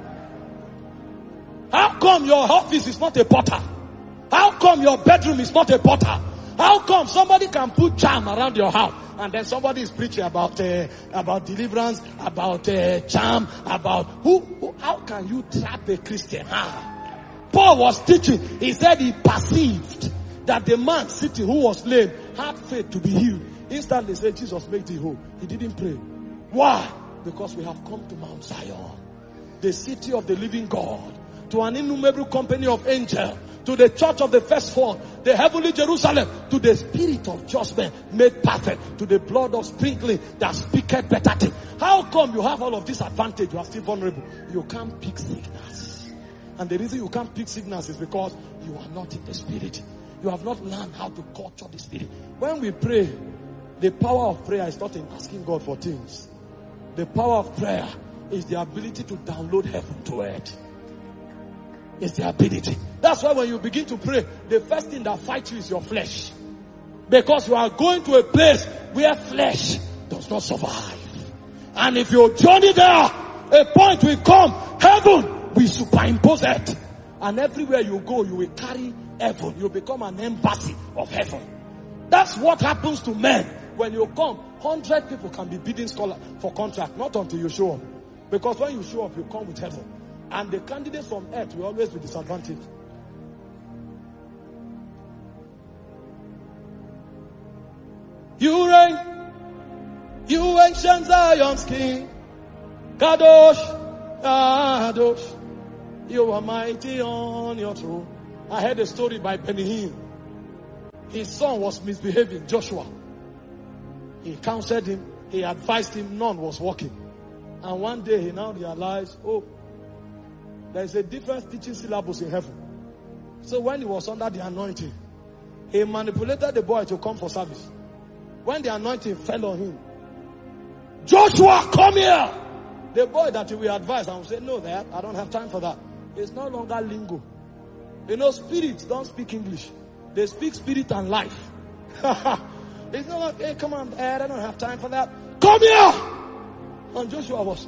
How come your office is not a potter? How come your bedroom is not a potter? How come somebody can put charm around your house and then somebody is preaching about uh, about deliverance, about uh, charm, about who, who? How can you trap a Christian? How? Paul was teaching. He said he perceived that the man sitting who was lame had faith to be healed. Instantly said Jesus made thee whole. He didn't pray. Why? Because we have come to Mount Zion, the city of the living God, to an innumerable company of angels, to the church of the firstborn, the heavenly Jerusalem, to the spirit of judgment made perfect, to the blood of sprinkling that speaketh better things. How come you have all of this advantage? You are still vulnerable. You can't pick signals. And the reason you can't pick signals is because you are not in the Spirit. You have not learned how to culture the Spirit. When we pray, the power of prayer is not in asking God for things. The power of prayer is the ability to download heaven to earth. It's the ability. That's why when you begin to pray, the first thing that fights you is your flesh. Because you are going to a place where flesh does not survive. And if you journey there, a point will come, heaven will superimpose it. And everywhere you go, you will carry heaven. You become an embassy of heaven. That's what happens to men. When you come, one hundred people can be bidding scholar for contract, not until you show up. Because when you show up, you come with heaven. And the candidates from earth will always be disadvantaged. You reign, you ancient Zion's king, Kadosh, Kadosh, you are mighty on your throne. I heard a story by Benny Hinn. His son was misbehaving, Joshua. He counseled him, he advised him, none was working. And one day he now realized, oh, there is a different teaching syllabus in heaven. So when he was under the anointing, he manipulated the boy to come for service. When the anointing fell on him, Joshua, come here. The boy that you will advise and will say, no, that I don't have time for that. It's no longer lingo. You know, spirits don't speak English. They speak spirit and life. It's not like, hey, come on, Dad, I don't have time for that. Come here! And Joshua was,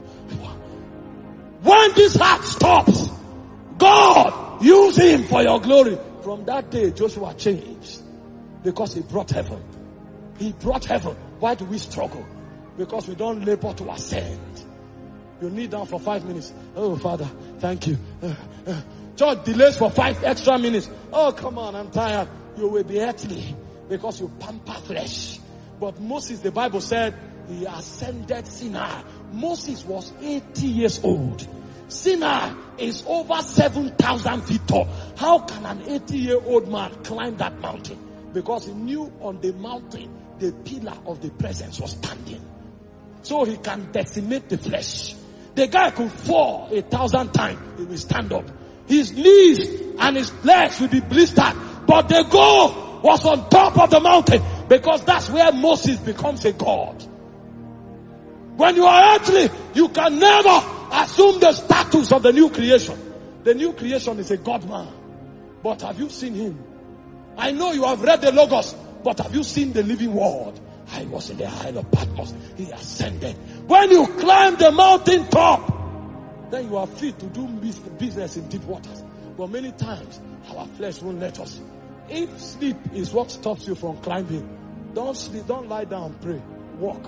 when this heart stops, God, use him for your glory. From that day, Joshua changed. Because he brought heaven. He brought heaven. Why do we struggle? Because we don't labor to ascend. You kneel down for five minutes. Oh, Father, thank you. Uh, uh. Church delays for five extra minutes. Oh, come on, I'm tired. You will be earthly because you pamper flesh. But Moses, the Bible said, he ascended Sinai. Moses was eighty years old. Sinai is over seven thousand feet tall. How can an eighty-year-old man climb that mountain? Because he knew on the mountain, the pillar of the presence was standing. So he can decimate the flesh. The guy could fall a thousand times. He will stand up. His knees and his legs will be blistered. But the goal was on top of the mountain. Because that's where Moses becomes a god. When you are earthly, you can never assume the status of the new creation. The new creation is a God man. But have you seen him? I know you have read the Logos. But have you seen the living word? I was in the Isle of Patmos. He ascended. When you climb the mountain top, then you are free to do business in deep waters. But many times, our flesh won't let us. If sleep is what stops you from climbing, don't sleep, don't lie down, pray, walk.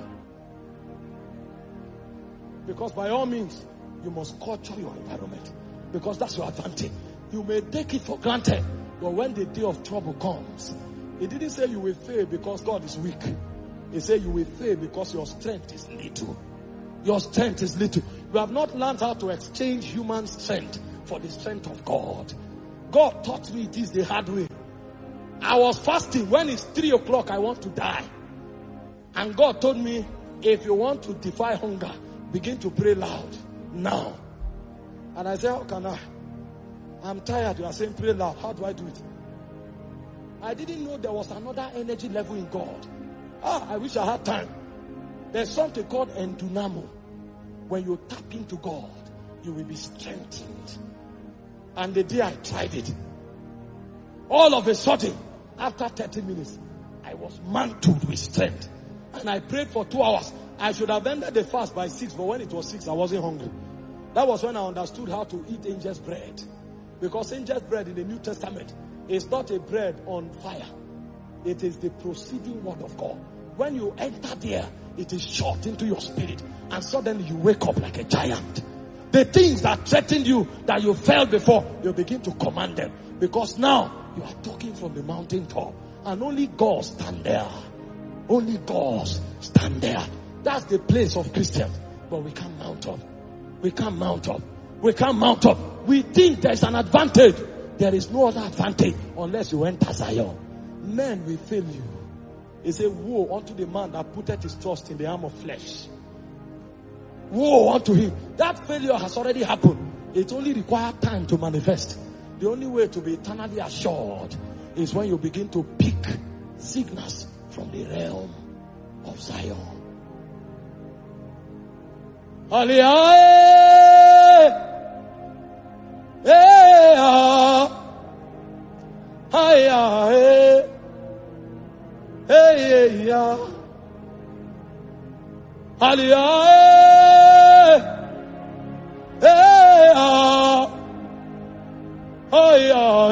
Because by all means, you must culture your environment. Because that's your advantage. You may take it for granted, but when the day of trouble comes, it didn't say you will fail because God is weak. He said you will fail because your strength is little. Your strength is little. You have not learned how to exchange human strength for the strength of God. God taught me this the hard way. I was fasting. When it's three o'clock, I want to die. And God told me, if you want to defy hunger, begin to pray loud now. And I said, how can I? I'm tired. You are saying pray loud. How do I do it? I didn't know there was another energy level in God. Ah, I wish I had time. There's something called endunamo. When you tap into God, you will be strengthened. And the day I tried it, all of a sudden, after thirty minutes, I was mantled with strength. And I prayed for two hours. I should have ended the fast by six, but when it was six, I wasn't hungry. That was when I understood how to eat angel's bread. Because angel's bread in the New Testament is not a bread on fire. It is the proceeding word of God. When you enter there, it is shot into your spirit. And suddenly you wake up like a giant. The things that threatened you, that you felt before, you begin to command them. Because now, you are talking from the mountain top. And only God stand there. Only God stand there. That's the place of Christians. But we can't mount up. We can't mount up. We can't mount up. We think there's an advantage. There is no other advantage unless you enter Zion. Men will fail you. It's a woe unto the man that putteth his trust in the arm of flesh. Woe unto him. That failure has already happened. It only requires time to manifest. The only way to be eternally assured is when you begin to pick signals from the realm of Zion. Hallelujah. Hey, ah, hey, ah, hey, hey, yeah, hallelujah, hey, ah, hey, ah,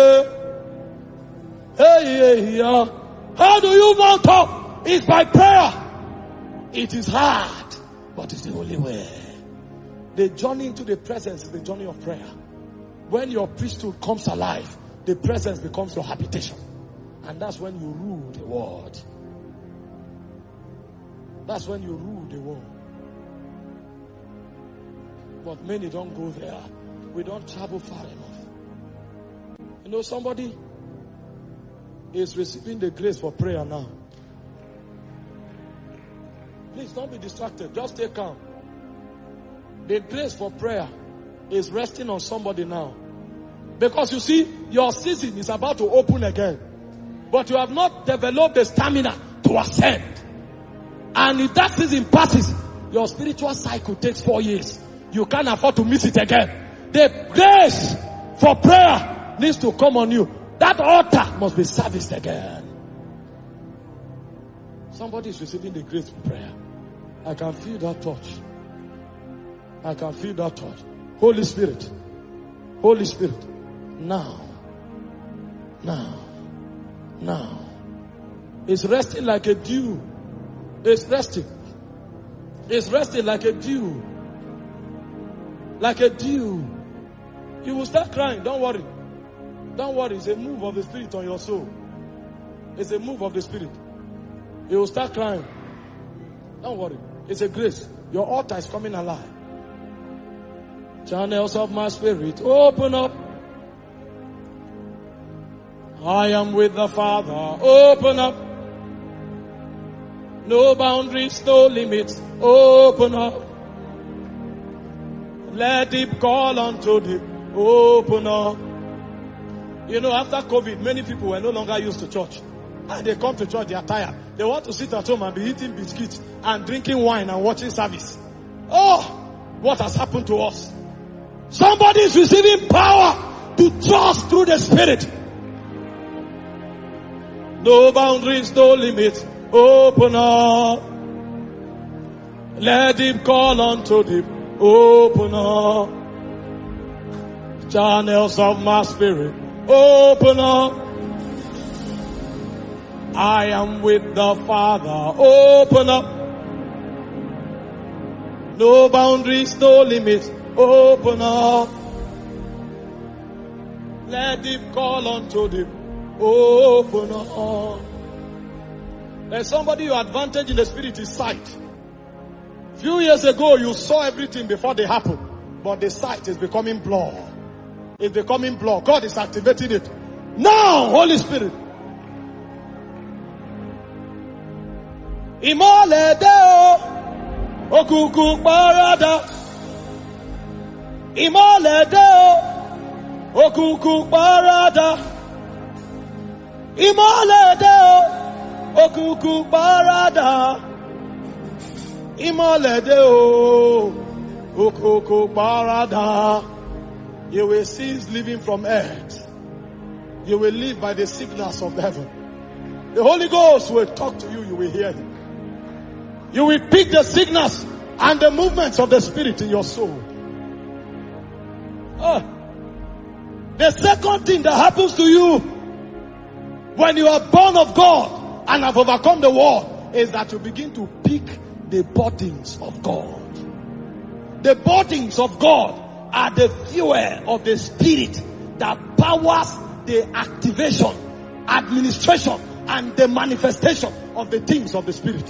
hey, hey, yeah. How do you mount up? It's by prayer. It is hard, but it's the only way. The journey into the presence is the journey of prayer. When your priesthood comes alive, the presence becomes your habitation. And that's when you rule the world. That's when you rule the world. But many don't go there. We don't travel far enough. You know, somebody is receiving the grace for prayer now. Please don't be distracted. Just stay calm. The grace for prayer is resting on somebody now. Because you see, your season is about to open again. But you have not developed the stamina to ascend. And if that season passes, Your spiritual cycle takes four years. You can't afford to miss it again. The grace for prayer needs to come on you. That altar must be serviced again. Somebody is receiving the grace for prayer. I can feel that touch. I can feel that touch. Holy Spirit. Holy Spirit. Now. Now. Now. It's resting like a dew. It's resting. It's resting like a dew. Like a dew. You will start crying. Don't worry. Don't worry. It's a move of the Spirit on your soul. It's a move of the Spirit. You will start crying. Don't worry. It's a grace. Your altar is coming alive. Channels of my spirit, open up. I am with the Father. Open up. No boundaries, no limits. Open up. Let deep call unto deep. Open up. You know, after COVID, many people were no longer used to church. And they come to church, they are tired. They want to sit at home and be eating biscuits and drinking wine and watching service. Oh, what has happened to us? Somebody is receiving power to trust through the Spirit. No boundaries, no limits. Open up. Let deep call unto deep. Open up. Channels of my spirit. Open up. I am with the Father. Open up. No boundaries, no limits. Open up. Let deep call unto deep. Open up. There's somebody your advantage in the spirit is sight. Few years ago you saw everything before they happened, but the sight is becoming blur. It's becoming blur. God is activating it. Now, Holy Spirit. Imole deo okuku parada. Imole deo okuku parada. Imole deo okuku parada. Imole deo okuku parada. You will cease living from earth. You will live by the signals of heaven. The Holy Ghost will talk to you. You will hear Him. You will pick the signals and the movements of the Spirit in your soul. Oh. The second thing that happens to you when you are born of God and have overcome the world is that you begin to pick the burdens of God. The burdens of God are the fuel of the Spirit that powers the activation, administration, and the manifestation of the things of the Spirit.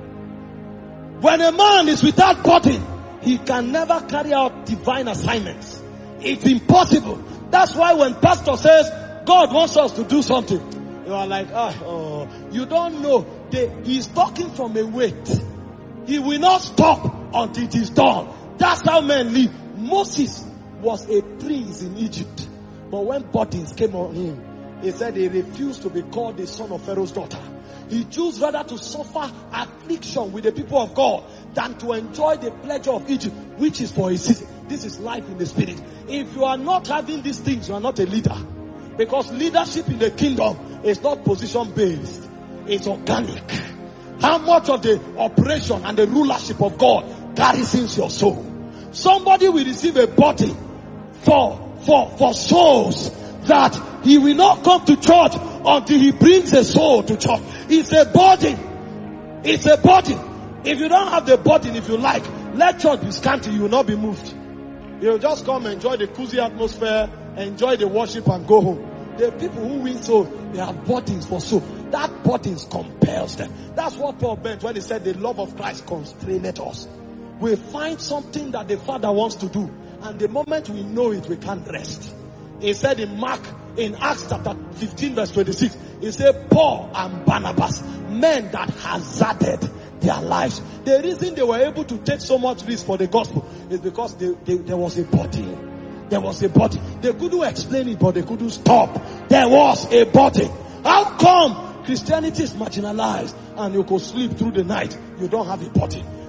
When a man is without burden, he can never carry out divine assignments. It's impossible. That's why when pastor says God wants us to do something, you are like, ah, oh, you don't know. They, he's talking from a weight. He will not stop until it is done. That's how men live. Moses was a prince in Egypt, but when burdens came on him, he said he refused to be called the son of Pharaoh's daughter. He chose rather to suffer affliction with the people of God than to enjoy the pleasure of Egypt, which is for a season. This is life in the Spirit. If you are not having these things, you are not a leader. Because leadership in the kingdom is not position based. It's organic. How much of the operation and the rulership of God garrisons your soul? Somebody will receive a body for, for, for souls that he will not come to church until he brings a soul to church. It's a body. It's a body. If you don't have the body, if you like, let church be scanty, you will not be moved. You'll just come, enjoy the cozy atmosphere, enjoy the worship and go home. The people who win souls, they have bodies for soul. That bodies compels them. That's what Paul meant when he said the love of Christ constraineth us. We find something that the Father wants to do, and the moment we know it, we can't rest. He said in Mark, in Acts chapter fifteen verse twenty-six, he said Paul and Barnabas, men that hazarded their lives. The reason they were able to take so much risk for the gospel is because they, they, there was a body. There was a body. They couldn't explain it, but they couldn't stop. There was a body. How come Christianity is marginalized and you could sleep through the night? You don't have a body.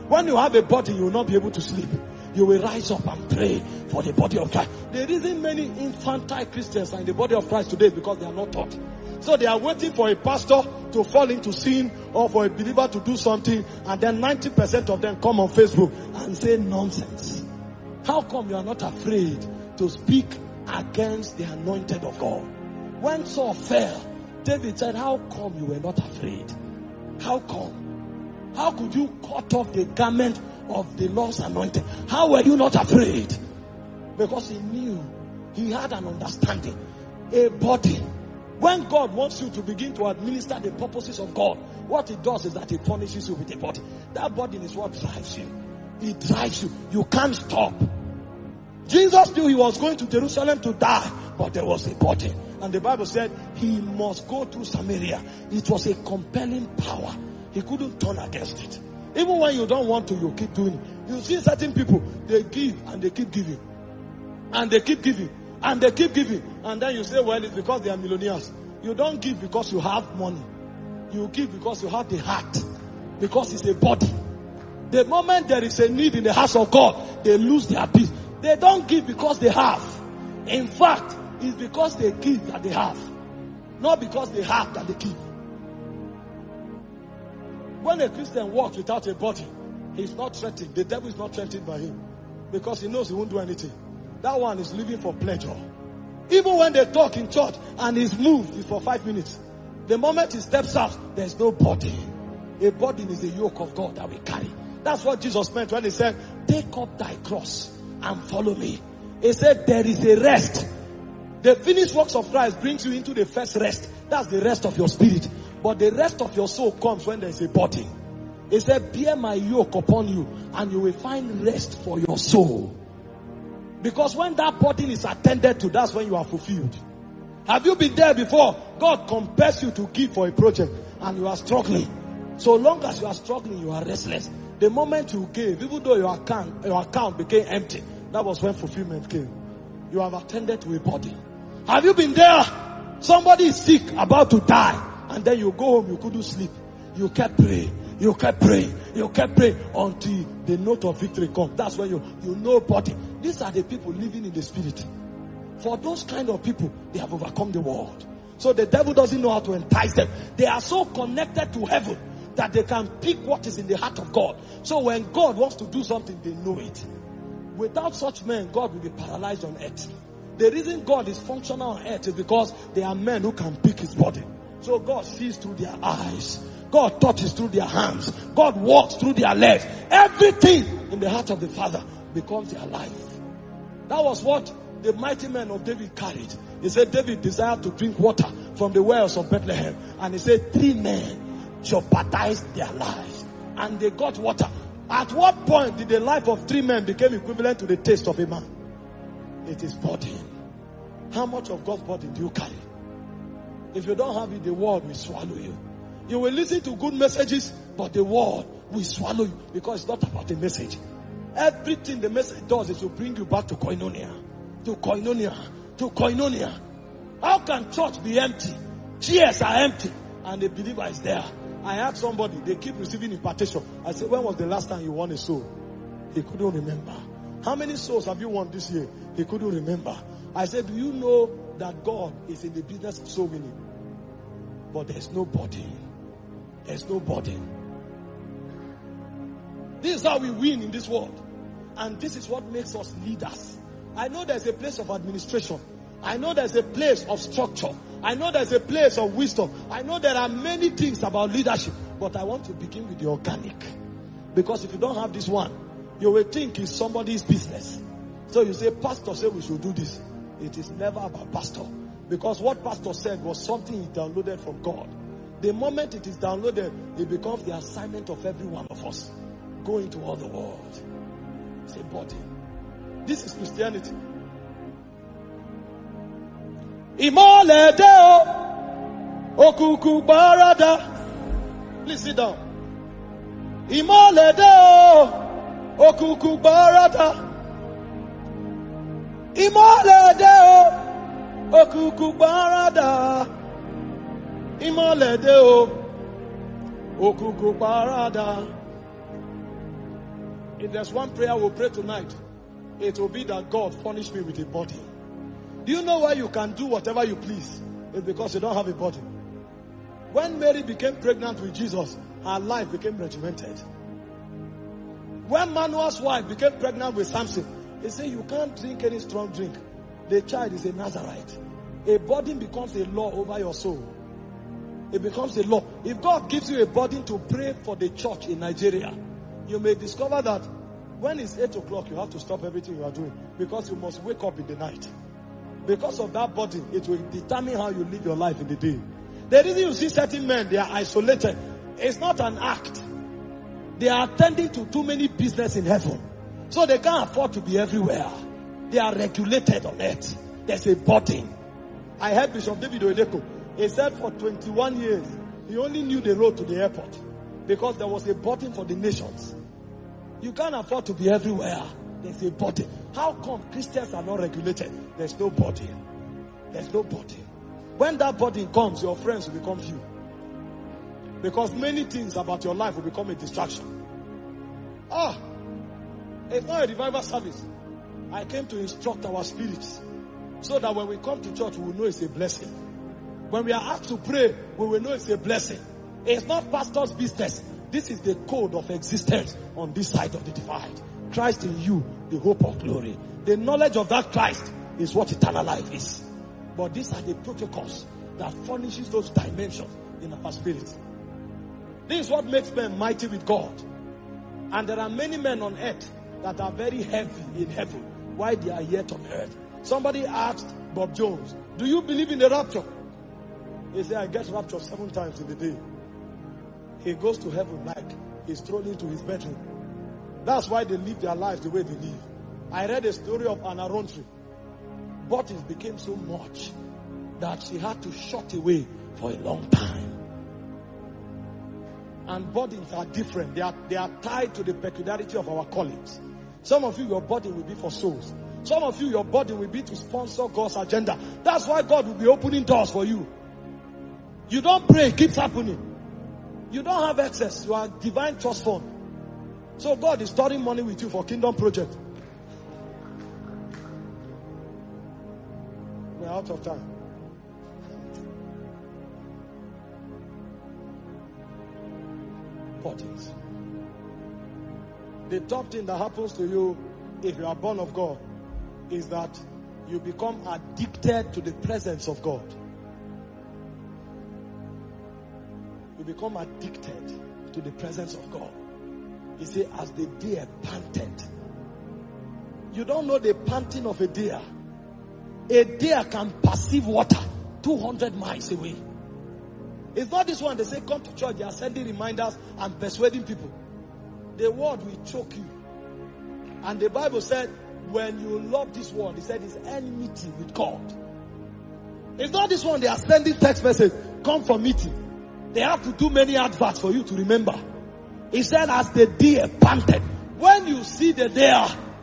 When you have a body, you will not be able to sleep. You will rise up and pray for the body of Christ. The reason many infantile Christians are in the body of Christ today is because they are not taught. So they are waiting for a pastor to fall into sin or for a believer to do something, and then ninety percent of them come on Facebook and say nonsense. How come you are not afraid to speak against the anointed of God? When Saul fell, David said, how come you were not afraid? How come? How could you cut off the garment of the Lord's anointed? How were you not afraid? Because he knew, he had an understanding. A body. When God wants you to begin to administer the purposes of God, what it does is that it punishes you with a body. That body is what drives you. It drives you. You can't stop. Jesus knew he was going to Jerusalem to die, but there was a body. And the Bible said he must go through Samaria. It was a compelling power. He couldn't turn against it. Even when you don't want to, you keep doing it. You see certain people, they give and they keep giving. And they keep giving. And they keep giving. And then you say, well, it's because they are millionaires. You don't give because you have money. You give because you have the heart. Because it's a body. The moment there is a need in the house of God, they lose their peace. They don't give because they have. In fact, it's because they give that they have. Not because they have that they give. When a Christian walks without a body, he's not threatened. The devil is not threatened by him. Because he knows he won't do anything. That one is living for pleasure. Even when they talk in church and he's moved, it's for five minutes. The moment he steps out, there's no body. A body is the yoke of God that we carry. That's what Jesus meant when he said, take up thy cross and follow me. He said there is a rest. The finished works of Christ brings you into the first rest. That's the rest of your spirit. But the rest of your soul comes when there is a body. He said, bear my yoke upon you and you will find rest for your soul. Because when that body is attended to, that's when you are fulfilled. Have you been there before? God compels you to give for a project and you are struggling. So long as you are struggling, you are restless. The moment you gave, even though your account, your account became empty, that was when fulfillment came. You have attended to a body. Have you been there? Somebody is sick, about to die. And then you go home, you couldn't sleep. You kept praying. You kept praying. You kept praying until the note of victory comes. That's when you, you know body. These are the people living in the spirit. For those kind of people, they have overcome the world. So the devil doesn't know how to entice them. They are so connected to heaven that they can pick what is in the heart of God. So when God wants to do something, they know it. Without such men, God will be paralyzed on earth. The reason God is functional on earth is because there are men who can pick his body. So God sees through their eyes. God touches through their hands. God walks through their legs. Everything in the heart of the Father becomes their life. That was what the mighty men of David carried. He said David desired to drink water from the wells of Bethlehem. And he said three men jeopardized their lives. And they got water. At what point did the life of three men become equivalent to the taste of a man? It is body. How much of God's body do you carry? If you don't have it, the world will swallow you. You will listen to good messages, but the world will swallow you because it's not about the message. Everything the message does is to bring you back to koinonia. To koinonia. To koinonia. How can church be empty? Chairs are empty and the believer is there. I asked somebody, they keep receiving impartation. I said, when was the last time you won a soul? He couldn't remember. How many souls have you won this year? He couldn't remember. I said, do you know that God is in the business of soul winning? But there's nobody. There's nobody. This is how we win in this world. And this is what makes us leaders. I know there's a place of administration. I know there's a place of structure. I know there's a place of wisdom. I know there are many things about leadership. But I want to begin with the organic. Because if you don't have this one, you will think it's somebody's business. So you say, pastor said we should do this. It is never about pastor. Because what pastor said was something he downloaded from God. The moment it is downloaded, it becomes the assignment of every one of us. Go into all the world. It's a body. This is Christianity. Imole deo okuku barada. Please sit down. Imole deo okuku barada. Imole deo okuku barada. Imole deo okuku barada. If there's one prayer we'll pray tonight, it will be that God furnish me with a body. Do you know why you can do whatever you please? It's because you don't have a body. When Mary became pregnant with Jesus, her life became regimented. When Manoah's wife became pregnant with Samson, they say you can't drink any strong drink. The child is a Nazarite. A burden becomes a law over your soul. It becomes a law. If God gives you a burden to pray for the church in Nigeria, you may discover that when it's eight o'clock, you have to stop everything you are doing because you must wake up in the night. Because of that burden, it will determine how you live your life in the day. The reason you see certain men, they are isolated. It's not an act. They are attending to too many business in heaven. So they can't afford to be everywhere. They are regulated on earth. There's a burden. I heard Bishop David Oedeko. He said for twenty-one years, he only knew the road to the airport because there was a burden for the nations. You can't afford to be everywhere. There's a burden. How come Christians are not regulated? There's no burden. There's no burden. When that burden comes, your friends will become few. Because many things about your life will become a distraction. Ah, it's not a revival service. I came to instruct our spirits so that when we come to church, we will know it's a blessing. When we are asked to pray, we will know it's a blessing. It's not pastor's business. This is the code of existence on this side of the divide. Christ in you, the hope of glory. The knowledge of that Christ is what eternal life is. But these are the protocols that furnishes those dimensions in our spirit. This is what makes men mighty with God. And there are many men on earth that are very heavy in heaven while they are yet on earth. Somebody asked Bob Jones, do you believe in the rapture? He said, I get raptured seven times in the day. He goes to heaven like he's thrown into his bedroom. That's why they live their lives the way they live. I read a story of Anna Rontry. Bodies became so much that she had to shut away for a long time. And bodies are different. They are, they are tied to the peculiarity of our callings. Some of you, your body will be for souls. Some of you, your body will be to sponsor God's agenda. That's why God will be opening doors for you. You don't pray, it keeps happening. You don't have access. You are divine trust fund. So God is storing money with you for kingdom project. We're out of time. Bodies. The top thing that happens to you if you are born of God is that you become addicted to the presence of God. You become addicted to the presence of God. He said, as the deer panted. You don't know the panting of a deer. A deer can perceive water two hundred miles away. It's not this one. They say, come to church. They are sending reminders and persuading people. The word will choke you. And the Bible said, when you love this word, he said, it's enmity with God. It's not this one. They are sending text message. Come for meeting. They have to do many adverts for you to remember. He said, as the deer panted. When you see the deer,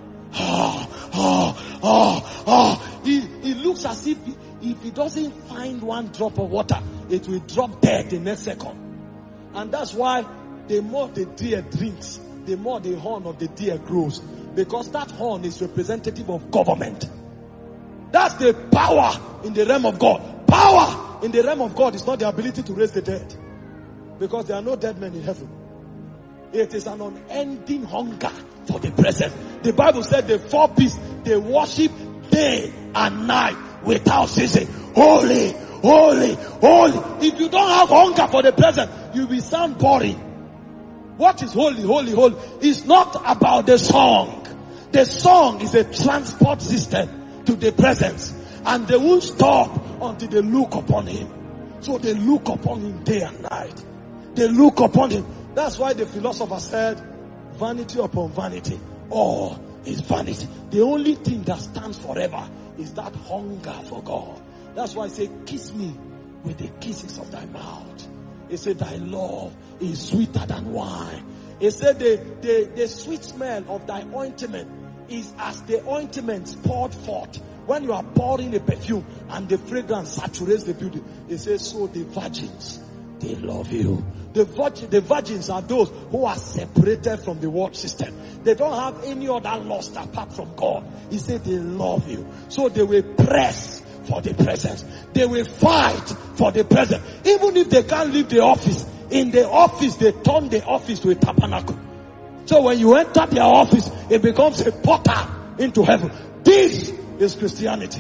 ah, ah, ah, ah, he, he looks as if he, if he doesn't find one drop of water, it will drop dead the next second. And that's why the more the deer drinks, the more the horn of the deer grows. Because that horn is representative of government. That's the power in the realm of God. Power in the realm of God is not the ability to raise the dead. Because there are no dead men in heaven. It is an unending hunger for the presence. The Bible said the four beasts, they worship day and night without ceasing. Holy, holy, holy. If you don't have hunger for the presence, you will sound boring. What is holy, holy, holy? It's not about the song. The song is a transport system to the presence. And they won't stop until they look upon him. So they look upon him day and night. They look upon him. That's why the philosopher said, vanity upon vanity. All is vanity. The only thing that stands forever is that hunger for God. That's why I say, kiss me with the kisses of thy mouth. He said, thy love is sweeter than wine. He said, the, the, the sweet smell of thy ointment is as the ointment poured forth. When you are pouring a perfume and the fragrance saturates the building, he says, so the virgins they love you. The, virgin, the virgins are those who are separated from the world system. They don't have any other lust apart from God. He said they love you. So they will press for the presence. They will fight for the presence. Even if they can't leave the office, in the office they turn the office to a tabernacle. So when you enter their office, it becomes a portal into heaven. This is Christianity.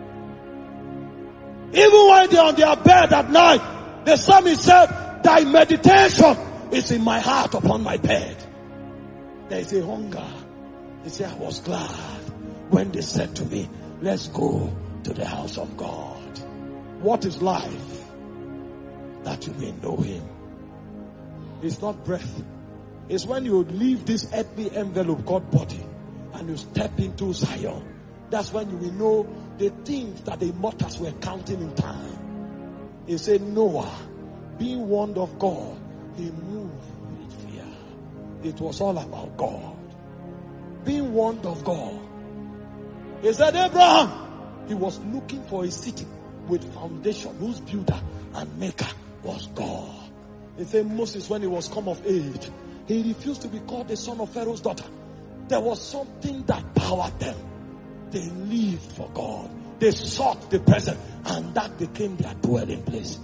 Even when they're on their bed at night, the psalmist said, thy meditation is in my heart upon my bed. There is a hunger. He said, I was glad when they said to me, let's go to the house of God. What is life? That you may know him. It's not breath. It's when you leave this earthly envelope called body and you step into Zion. That's when you will know the things that the immortals were counting in time. He said Noah, being warned of God, he moved with fear. It was all about God. Being warned of God. He said Abraham, he was looking for a city with foundation whose builder and maker was God. He said Moses, when he was come of age, he refused to be called the son of Pharaoh's daughter. There was something that powered them. They lived for God. They sought the present, and that became their dwelling place.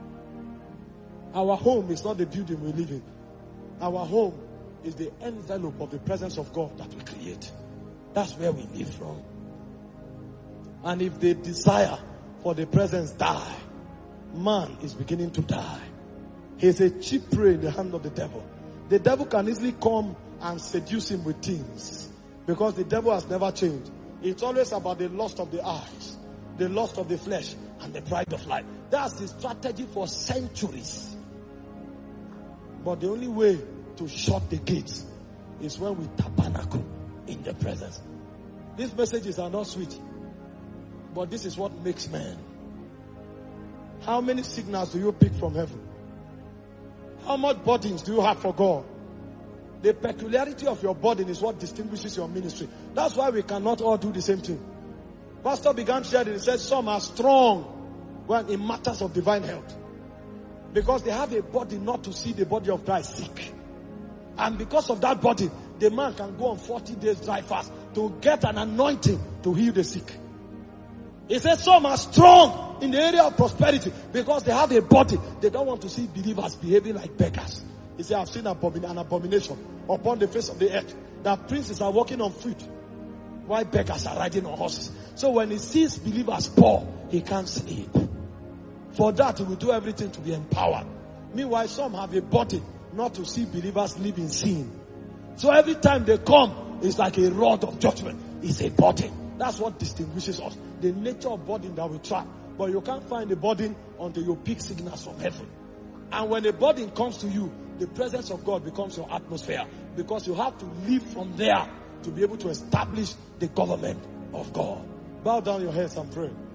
Our home is not the building we live in. Our home is the envelope of the presence of God that we create. That's where we live from. And if the desire for the presence die, man is beginning to die. He's a cheap prey in the hand of the devil. The devil can easily come and seduce him with things, because the devil has never changed. It's always about the lust of the eyes, the lust of the flesh, and the pride of life. That's the strategy for centuries. But the only way to shut the gates is when we tabernacle in the presence. These messages are not sweet, but this is what makes men. How many signals do you pick from heaven? How much burdens do you have for God? The peculiarity of your burden is what distinguishes your ministry. That's why we cannot all do the same thing. Pastor began sharing, he said some are strong when in matters of divine health, because they have a body not to see the body of Christ sick. And because of that body, the man can go on forty days dry fast to get an anointing to heal the sick. He said some are strong in the area of prosperity because they have a body. They don't want to see believers behaving like beggars. He said, I've seen an abomination upon the face of the earth, that princes are walking on foot while beggars are riding on horses. So when he sees believers poor, he can't sleep. For that, he will do everything to be empowered. Meanwhile, some have a body not to see believers live in sin. So every time they come, it's like a rod of judgment. It's a burden. That's what distinguishes us. The nature of burden that we track. But you can't find a burden until you pick signals from heaven. And when a burden comes to you, the presence of God becomes your atmosphere. Because you have to live from there to be able to establish the government of God. Bow down your heads and pray.